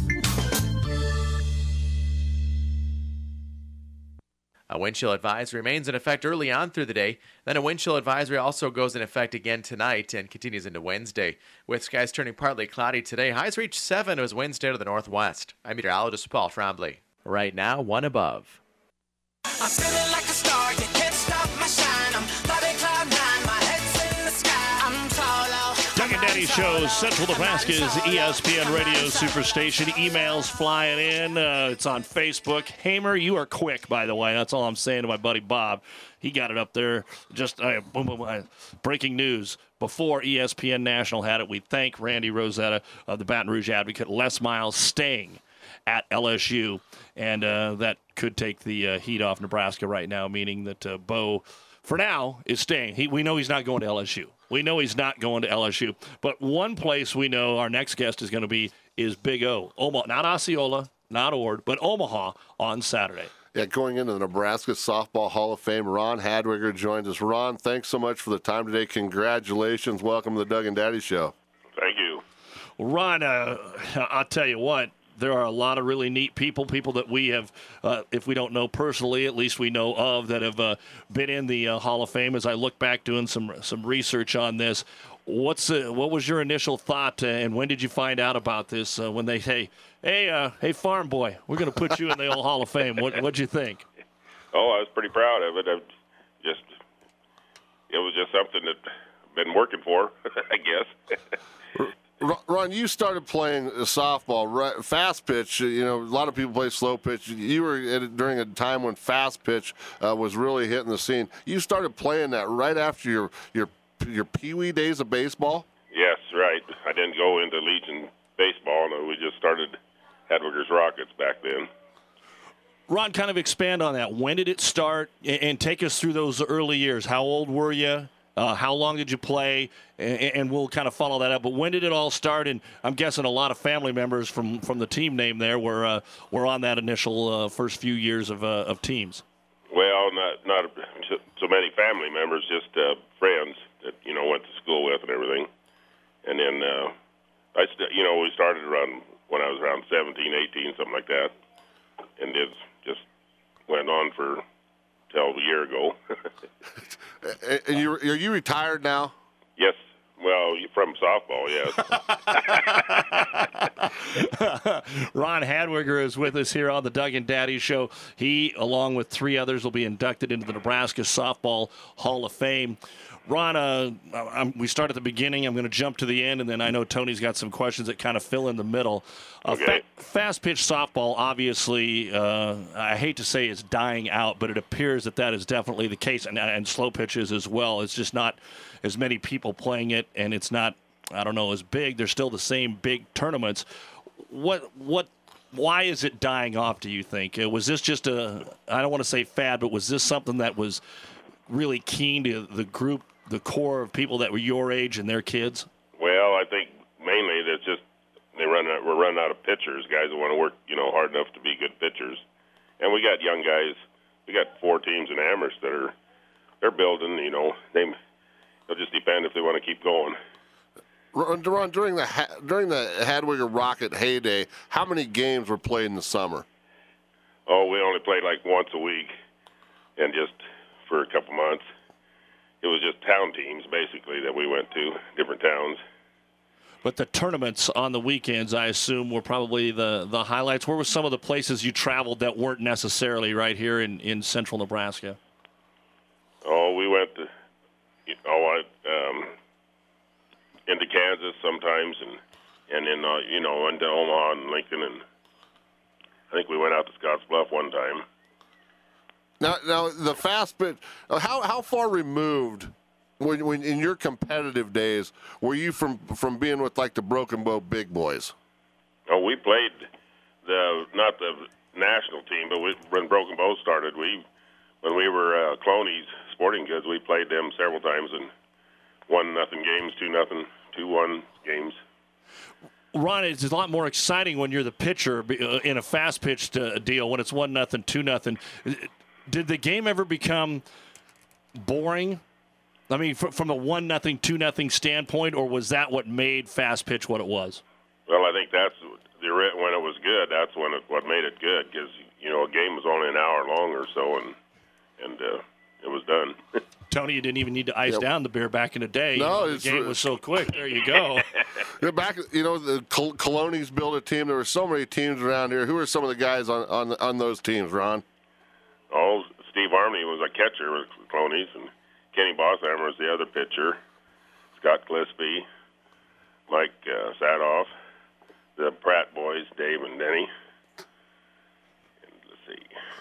A wind chill advisory remains in effect early on through the day. Then a wind chill advisory also goes in effect again tonight and continues into Wednesday, with skies turning partly cloudy today. Highs reach seven as winds stay to the northwest. I'm meteorologist Paul Trombley. Right now, one above. I'm feeling like a star, you can't stop my shine. I'm flying cloud nine, my head's in the sky. I'm taller. Doug and Daddy shows Central Nebraska's E S P N Radio Superstation. Emails flying in. Uh, it's on Facebook. Hamer, you are quick, by the way. That's all I'm saying to my buddy Bob. He got it up there. Just uh, boom, boom, boom. Breaking news. Before E S P N National had it, we thank Randy Rosetta of the Baton Rouge Advocate. Les Miles staying at L S U, and uh, that could take the uh, heat off Nebraska right now, meaning that uh, Bo, for now, is staying. He, we know he's not going to L S U. We know he's not going to L S U. But one place we know our next guest is going to be is Big O. Omaha, not Osceola, not Ord, but Omaha on Saturday. Yeah, going into the Nebraska Softball Hall of Fame, Ron Hadwiger joins us. Ron, thanks so much for the time today. Congratulations. Welcome to the Doug and Daddy Show. Thank you. Ron, uh, I'll tell you what. There are a lot of really neat people, people that we have, uh, if we don't know personally, at least we know of, that have uh, been in the uh, Hall of Fame. As I look back doing some some research on this, what's uh, what was your initial thought, uh, and when did you find out about this? Uh, when they say, "Hey, uh, hey, farm boy, we're going to put you in the old Hall of Fame," what what'd you think? Oh, I was pretty proud of it. I just it was just something that I've been working for, I guess. Ron, you started playing softball, right, fast pitch. You know, a lot of people play slow pitch. You were at, during a time when fast pitch uh, was really hitting the scene. You started playing that right after your your your peewee days of baseball. Yes, right. I didn't go into Legion baseball. No, we just started Hadwiger's Rockets back then. Ron, kind of expand on that. When did it start? And, and take us through those early years. How old were you? Uh, how long did you play? And, and we'll kind of follow that up. But when did it all start? And I'm guessing a lot of family members from, from the team name there were uh, were on that initial uh, first few years of uh, of teams. Well, not not so many family members, just uh, friends that you know went to school with and everything. And then uh, I, st- you know, we started around when I was around seventeen, eighteen, something like that, and it just went on for till a year ago. And you are you retired now? Yes. Well, from softball, yes. Ron Hadwiger is with us here on the Doug and Daddy Show. He, along with three others, will be inducted into the Nebraska Softball Hall of Fame. Ron, uh, I'm, we start at the beginning. I'm going to jump to the end, and then I know Tony's got some questions that kind of fill in the middle. Uh, Okay. fa- fast pitch softball, obviously, uh, I hate to say it's dying out, but it appears that that is definitely the case, and, and slow pitches as well. It's just not as many people playing it, and it's not, I don't know, as big. There's still the same big tournaments. What what? Why is it dying off, do you think? Uh, Was this just a, I don't want to say fad, but was this something that was really keen to the group, the core of people that were your age and their kids? Well, I think mainly that's just they run out, we're running out of pitchers, guys that want to work, you know, hard enough to be good pitchers. And we got young guys. We got four teams in Amherst that are they're building. You know, they it'll just depend if they want to keep going. Ron, Ron, during the Ha- during the Hadwiger Rocket heyday, how many games were played in the summer? Oh, we only played like once a week, and just for a couple months. It was just town teams basically that we went to, different towns. But the tournaments on the weekends, I assume, were probably the, the highlights. Where were some of the places you traveled that weren't necessarily right here in, in central Nebraska? Oh, we went to, you know, I, um, into Kansas sometimes, and and then uh, you know, into Omaha and Lincoln, and I think we went out to Scotts Bluff one time. Now, now the fast pitch. How how far removed, when, when in your competitive days, were you from from being with like the Broken Bow big boys? Oh, we played the not the national team, but we, when Broken Bow started, we when we were uh, Cloney's Sporting Goods, we played them several times and one nothing games, two nothing, two one games. Ron, it's a lot more exciting when you're the pitcher uh, in a fast pitched uh, deal when it's one nothing, two nothing. Did the game ever become boring? I mean, fr- from a one nothing, two nothing standpoint, or was that what made fast pitch what it was? Well, I think that's the when it was good. That's when it what made it good because you know a game was only an hour long or so, and and uh, it was done. Tony, you didn't even need to ice Yep. down the beer back in the day. No, You know, the it's- game was so quick. There you go. Yeah, back, you know, the Col- Colonies built a team. There were so many teams around here. Who are some of the guys on on, on those teams, Ron? Oh, Steve Armey was a catcher with Cloney's, and Kenny Bosshammer was the other pitcher. Scott Gillespie, Mike uh, Sadoff, the Pratt boys, Dave and Denny. And let's see.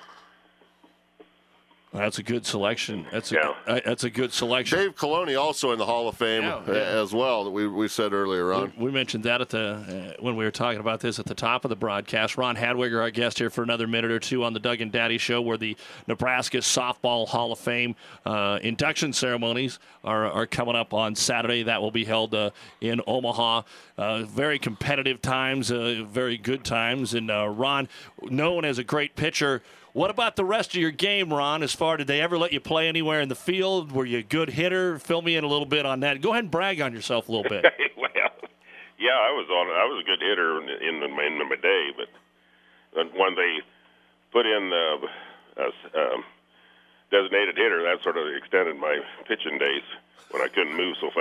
That's a good selection. That's a, uh, that's a good selection. Dave Coloni also in the Hall of Fame Yeah, uh, yeah. as well. That we we said earlier on. We mentioned that at the uh, when we were talking about this at the top of the broadcast. Ron Hadwiger, our guest here for another minute or two on the Doug and Daddy Show, where the Nebraska Softball Hall of Fame uh, induction ceremonies are, are coming up on Saturday. That will be held uh, in Omaha. Uh, very competitive times, uh, very good times. And uh, Ron, known as a great pitcher. What about the rest of your game, Ron? As far, did they ever let you play anywhere in the field? Were you a good hitter? Fill me in a little bit on that. Go ahead and brag on yourself a little bit. well, yeah, I was on. I was a good hitter in, in, the, in my day, but when they put in the uh, um, designated hitter, that sort of extended my pitching days when I couldn't move so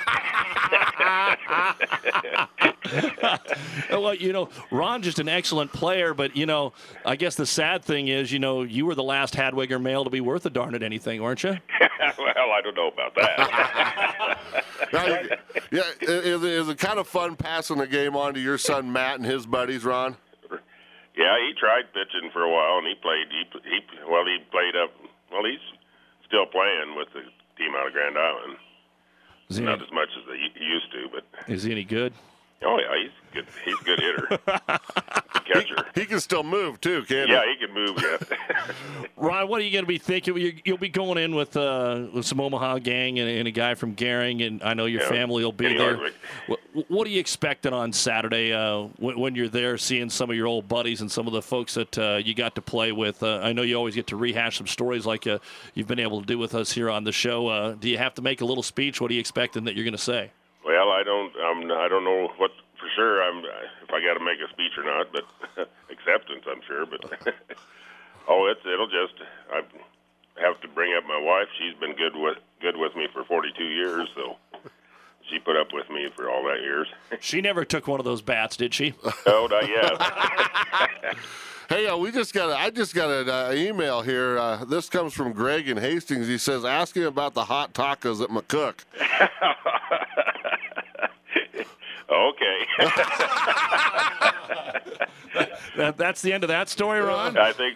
fast. Well, you know, Ron's just an excellent player, but, you know, I guess the sad thing is, you know, you were the last Hadwiger male to be worth a darn at anything, weren't you? Well, I don't know about that. Now, you- yeah, is, is it kind of fun passing the game on to your son Matt and his buddies, Ron? Yeah, he tried pitching for a while, and he played. He, he well, he played up. Well, he's still playing with the team out of Grand Island. Is he Not any- as much as he used to, but Is he any good? oh yeah, he's good. He's a good hitter, catcher. He can still move too, can't Yeah, he can move. Yeah. Ron, what are you going to be thinking? You- You'll be going in with, uh, with some Omaha gang and, and a guy from Gehring, and I know your Yeah, family will be Kenny there. Hardwick. What, what are you expecting on Saturday uh, when, when you're there, seeing some of your old buddies and some of the folks that uh, you got to play with? Uh, I know you always get to rehash some stories like uh, you've been able to do with us here on the show. Uh, do you have to make a little speech? What are you expecting that you're going to say? Well, I don't. I'm. I don't know what for sure. I'm. If I got to make a speech or not, but acceptance, I'm sure. But oh, it's. It'll just. I have to bring up my wife. She's been good with good with me for forty-two years, so she put up with me for all that years. She never took one of those bats, did she? No, not yet. Hey, uh, we just got a, I just got an uh, email here. Uh, this comes from Greg in Hastings. He says, ask him about the hot tacos at McCook. Okay. that, that's the end of that story, Ron? I think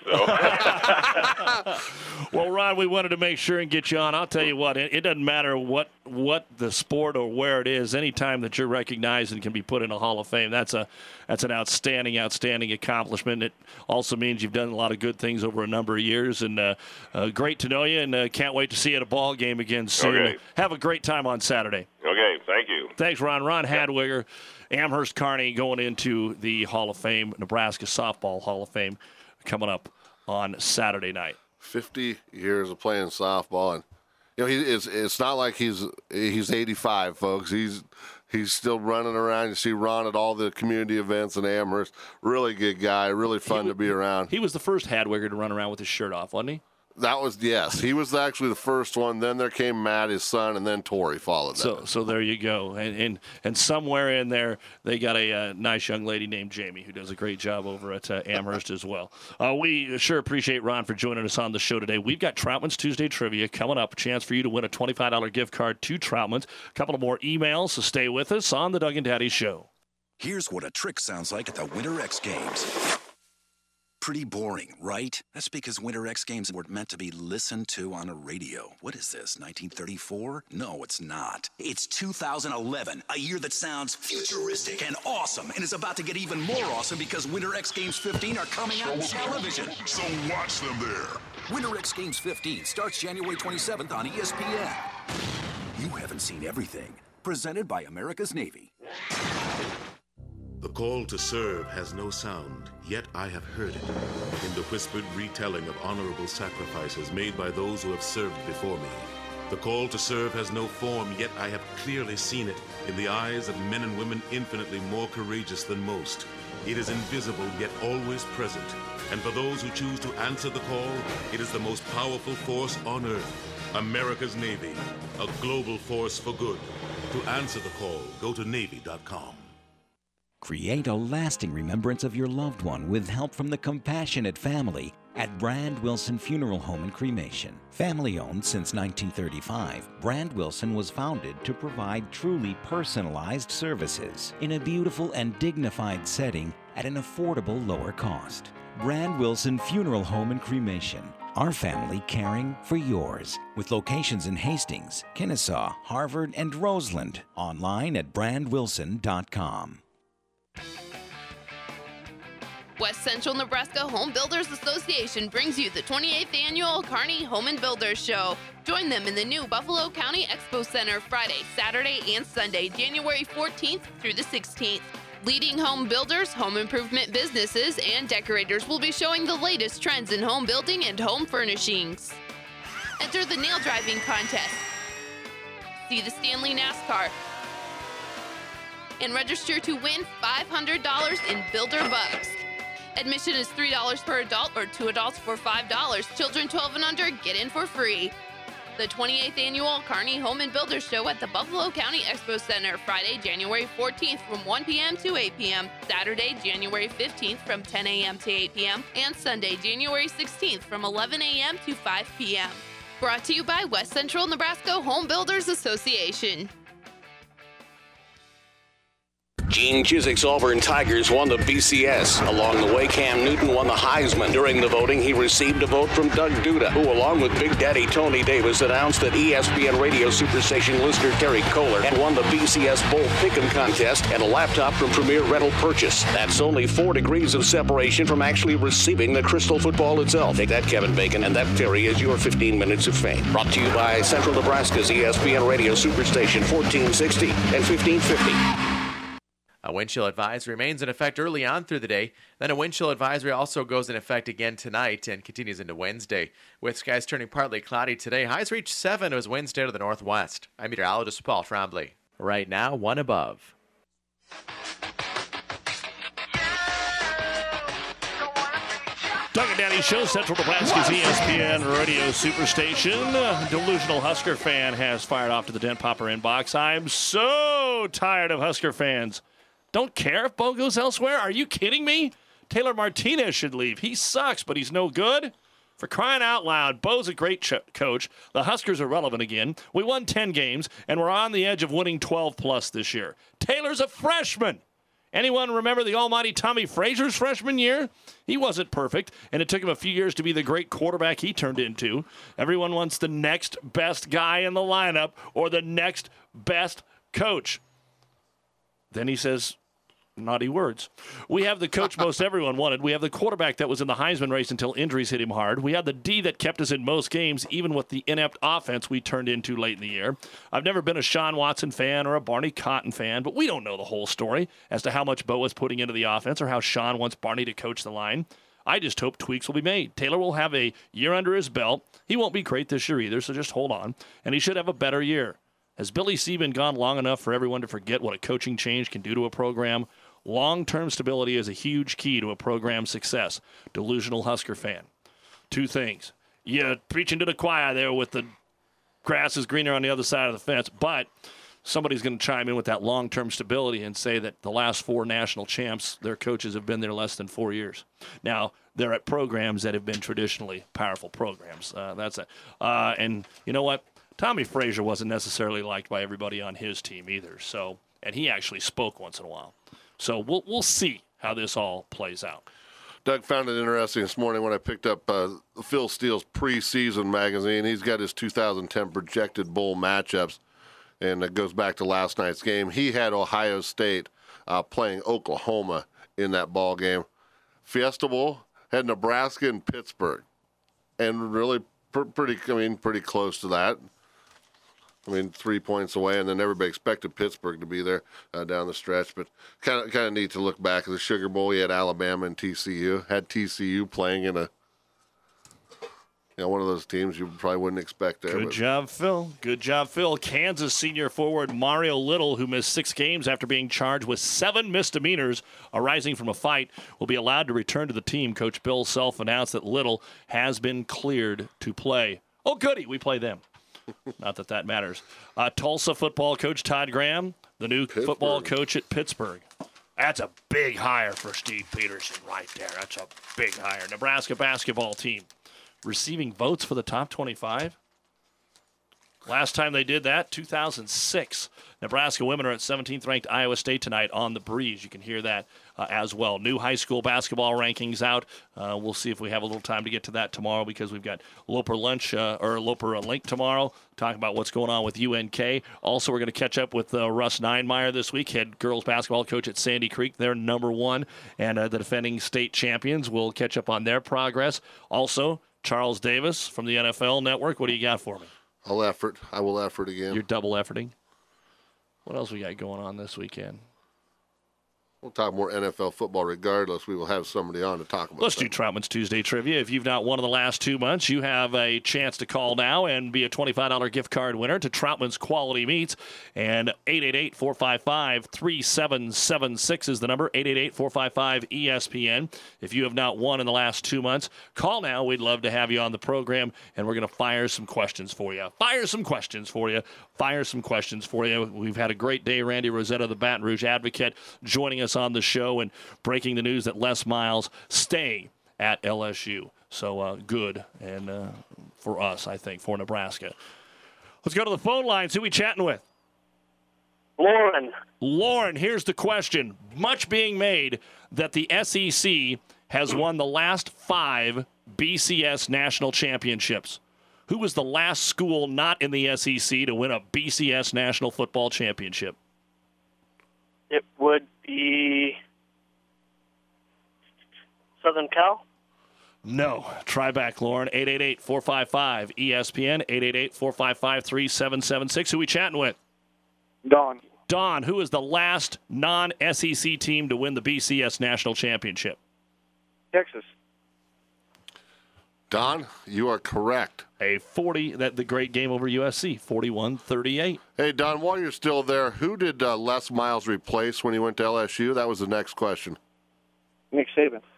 so. Well, Ron, we wanted to make sure and get you on. I'll tell you what, it, it doesn't matter what what the sport or where it is. Anytime that you're recognized and can be put in a Hall of Fame, that's a that's an outstanding, outstanding accomplishment. It also means you've done a lot of good things over a number of years, and uh, uh, great to know you, and uh, can't wait to see you at a ball game again soon. Okay. Have a great time on Saturday. Okay, thank you. Thanks, Ron. Ron Hadwiger, Amherst Kearney going into the Hall of Fame, Nebraska Softball Hall of Fame, coming up on Saturday night. fifty years of playing softball, and you know, he, it's it's not like he's he's eighty-five, folks. He's he's still running around. You see Ron at all the community events in Amherst. Really good guy. Really fun He to be around. He was the first Hadwiger to run around with his shirt off, wasn't he? That was, yes. He was actually the first one. Then there came Matt, his son, and then Tori followed that. So, so there you go. And, and and somewhere in there, they got a uh, nice young lady named Jamie who does a great job over at uh, Amherst as well. Uh, we sure appreciate Ron for joining us on the show today. We've got Troutman's Tuesday Trivia coming up. A chance for you to win a twenty-five dollars gift card to Troutman's. A couple of more emails, so stay with us on the Doug and Daddy Show. Here's what a trick sounds like at the Winter X Games. Pretty boring, right? That's because Winter X Games were meant to be listened to on a radio. What is this, nineteen thirty-four? No, it's not. It's two thousand eleven, a year that sounds futuristic and awesome, and is about to get even more awesome because Winter X Games fifteen are coming out on television. So watch them there. Winter X Games fifteen starts January twenty-seventh on E S P N. You haven't seen everything. Presented by America's Navy. The call to serve has no sound, yet I have heard it in the whispered retelling of honorable sacrifices made by those who have served before me. The call to serve has no form, yet I have clearly seen it in the eyes of men and women infinitely more courageous than most. It is invisible, yet always present. And for those who choose to answer the call, it is the most powerful force on earth. America's Navy, a global force for good. To answer the call, go to Navy dot com. Create a lasting remembrance of your loved one with help from the compassionate family at Brand Wilson Funeral Home and Cremation. Family owned since nineteen thirty-five, Brand Wilson was founded to provide truly personalized services in a beautiful and dignified setting at an affordable lower cost. Brand Wilson Funeral Home and Cremation. Our family caring for yours. With locations in Hastings, Kennesaw, Harvard, and Roseland. Online at brand wilson dot com. West Central Nebraska Home Builders Association brings you the twenty-eighth Annual Kearney Home and Builders Show. Join them in the new Buffalo County Expo Center Friday, Saturday, and Sunday, January fourteenth through the sixteenth. Leading home builders, home improvement businesses, and decorators will be showing the latest trends in home building and home furnishings. Enter the nail driving contest. See the Stanley NASCAR. And register to win five hundred dollars in Builder Bucks. Admission is three dollars per adult or two adults for five dollars. Children twelve and under get in for free. The twenty-eighth Annual Kearney Home and Builders Show at the Buffalo County Expo Center, Friday, January fourteenth from one p.m. to eight p.m., Saturday, January fifteenth from ten a.m. to eight p.m., and Sunday, January sixteenth from eleven a.m. to five p.m. Brought to you by West Central Nebraska Home Builders Association. Gene Chiswick's Auburn Tigers won the B C S. Along the way, Cam Newton won the Heisman. During the voting, he received a vote from Doug Duda, who, along with Big Daddy Tony Davis, announced that E S P N radio superstation listener Terry Kohler had won the B C S Bowl Pick'em contest and a laptop from Premier Rental Purchase. That's only four degrees of separation from actually receiving the crystal football itself. Take that, Kevin Bacon, and that, Terry, is your fifteen minutes of fame. Brought to you by Central Nebraska's E S P N radio superstation fourteen sixty and fifteen fifty. A wind chill advisory remains in effect early on through the day. Then a wind chill advisory also goes in effect again tonight and continues into Wednesday. With skies turning partly cloudy today, highs reach seven as winds stay to the northwest. I'm meteorologist Paul Trombley. Right now, one above. Doug and Danny Show, Central Nebraska's E S P N Radio Superstation. Uh, delusional Husker fan has fired off to the Dent Popper inbox. I'm so tired of Husker fans. Don't care if Bo goes elsewhere? Are you kidding me? Taylor Martinez should leave. He sucks, but he's no good. For crying out loud, Bo's a great ch- coach. The Huskers are relevant again. We won ten games, and we're on the edge of winning twelve plus this year. Taylor's a freshman. Anyone remember the almighty Tommy Frazier's freshman year? He wasn't perfect, and it took him a few years to be the great quarterback he turned into. Everyone wants the next best guy in the lineup or the next best coach. Then he says naughty words. We have the coach most everyone wanted. We have the quarterback that was in the Heisman race until injuries hit him hard. We had the D that kept us in most games, even with the inept offense we turned into late in the year. I've never been a Sean Watson fan or a Barney Cotton fan, but we don't know the whole story as to how much Bo was putting into the offense or how Sean wants Barney to coach the line. I just hope tweaks will be made. Taylor will have a year under his belt. He won't be great this year either, so just hold on. And he should have a better year. Has Billy C been gone long enough for everyone to forget what a coaching change can do to a program? Long-term stability is a huge key to a program's success. Delusional Husker fan. Two things. You're preaching to the choir there with the grass is greener on the other side of the fence, but somebody's going to chime in with that long-term stability and say that the last four national champs, their coaches have been there less than four years. Now, they're at programs that have been traditionally powerful programs. Uh, that's it. Uh, and you know what? Tommy Frazier wasn't necessarily liked by everybody on his team either. So, and he actually spoke once in a while. So we'll we'll see how this all plays out. Doug found it interesting this morning when I picked up uh, Phil Steele's preseason magazine. He's got his two thousand ten projected bowl matchups, and it goes back to last night's game. He had Ohio State uh, playing Oklahoma in that ball game. Fiesta Bowl had Nebraska and Pittsburgh, and really pr- pretty, I mean, pretty close to that. I mean, three points away, and then everybody expected Pittsburgh to be there uh, down the stretch. But kind of kind of neat to look back at the Sugar Bowl. You had Alabama and T C U. Had T C U playing in a, you know, one of those teams you probably wouldn't expect there. Good but. job, Phil. Good job, Phil. Kansas senior forward Mario Little, who missed six games after being charged with seven misdemeanors arising from a fight, will be allowed to return to the team. Coach Bill Self announced that Little has been cleared to play. Oh, goody. We play them. Not that that matters. Uh, Tulsa football coach Todd Graham, the new Pittsburgh. football coach at Pittsburgh. That's a big hire for Steve Peterson right there. That's a big hire. Nebraska basketball team receiving votes for the top twenty-five. Last time they did that, two thousand six. Nebraska women are at seventeenth ranked Iowa State tonight on the Breeze. You can hear that uh, as well. New high school basketball rankings out. Uh, we'll see if we have a little time to get to that tomorrow because we've got Loper Lunch uh, or Loper Link tomorrow, talking about what's going on with U N K. Also, we're going to catch up with uh, Russ Ninemeyer this week, head girls basketball coach at Sandy Creek. They're number one, and uh, the defending state champions. We'll catch up on their progress. Also, Charles Davis from the N F L Network. What do you got for me? I'll effort. I will effort again. You're double efforting. What else we got going on this weekend? We'll talk more N F L football regardless. We will have somebody on to talk about Let's that. do Troutman's Tuesday Trivia. If you've not won in the last two months, you have a chance to call now and be a twenty-five dollars gift card winner to Troutman's Quality Meats. And eight eight eight, four five five, three seven seven six is the number, eight eight eight, four five five, E S P N. If you have not won in the last two months, call now. We'd love to have you on the program, and we're going to fire some questions for you. Fire some questions for you. Fire some questions for you. We've had a great day. Randy Rosetta, the Baton Rouge Advocate, joining us on the show and breaking the news that Les Miles stay at L S U. So uh, good, and uh, for us, I think, for Nebraska. Let's go to the phone lines. Who are we chatting with? Lauren. Lauren, here's the question. Much being made that the S E C has won the last five B C S national championships. Who was the last school not in the S E C to win a B C S national football championship? It would be Southern Cal? No. Try back, Lauren. eight eight eight, four five five, E S P N, eight eight eight, four five five, three seven seven six. Who are we chatting with? Don. Don, who is the last non-S E C team to win the B C S national championship? Texas. Don, you are correct. A forty, that the great game over U S C, forty-one thirty-eight. Hey, Don, while you're still there, who did uh, Les Miles replace when he went to L S U? That was the next question. Nick Saban.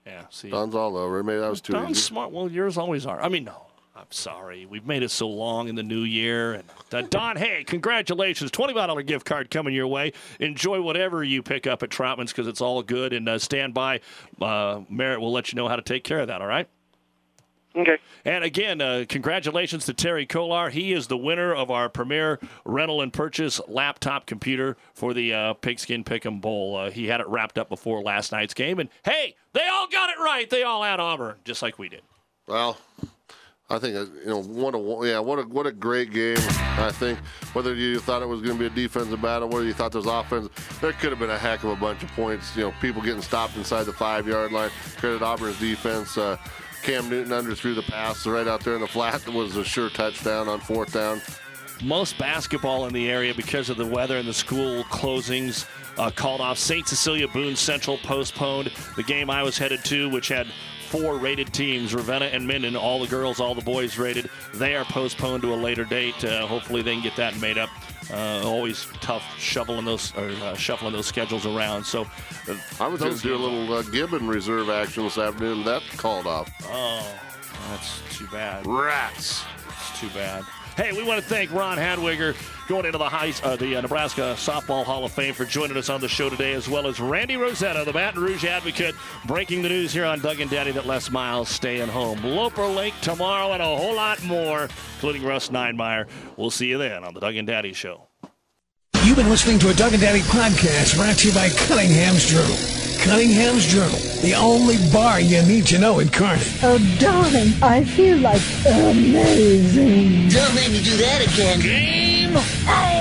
Yeah, see. Don's all over. Maybe that was too Don's easy. smart. Well, yours always are. I mean, no. I'm sorry. We've made it so long in the new year. And uh, Don, hey, congratulations. twenty-five dollars gift card coming your way. Enjoy whatever you pick up at Troutman's because it's all good. And uh, stand by. Uh, Merritt will let you know how to take care of that, all right? Okay. And again, uh, congratulations to Terry Kolar. He is the winner of our premier rental and purchase laptop computer for the uh, Pigskin Pick'em Bowl. Uh, he had it wrapped up before last night's game. And, hey, they all got it right. They all had Auburn, just like we did. Well, I think uh, you know what a yeah what a what a great game. I think whether you thought it was going to be a defensive battle, whether you thought there was offense, there could have been a heck of a bunch of points. You know, people getting stopped inside the five yard line. Credit Auburn's defense. Uh, Cam Newton underthrew the pass right out there in the flat. It was a sure touchdown on fourth down. Most basketball in the area because of the weather and the school closings uh, called off. Saint Cecilia Boone Central postponed the game I was headed to, which had four rated teams, Ravenna and Minden, all the girls, all the boys rated. They are postponed to a later date. Uh, hopefully they can get that made up. Uh, always tough shoveling those or uh, shuffling those schedules around. So uh, I was going to do a little uh, Gibbon reserve action this afternoon. That called off. Oh, that's too bad. Rats. It's too bad. Hey, we want to thank Ron Hadwiger going into the high, uh, the uh, Nebraska Softball Hall of Fame for joining us on the show today, as well as Randy Rosetta, the Baton Rouge Advocate, breaking the news here on Doug and Daddy that Les Miles staying home. Loper Lake tomorrow and a whole lot more, including Russ Neidmeyer. We'll see you then on the Doug and Daddy Show. You've been listening to a Doug and Daddy podcast brought to you by Cunningham's Journal. Cunningham's Journal, the only bar you need to know in Kearney. Oh, darling, I feel like amazing. Don't make me do that again. Game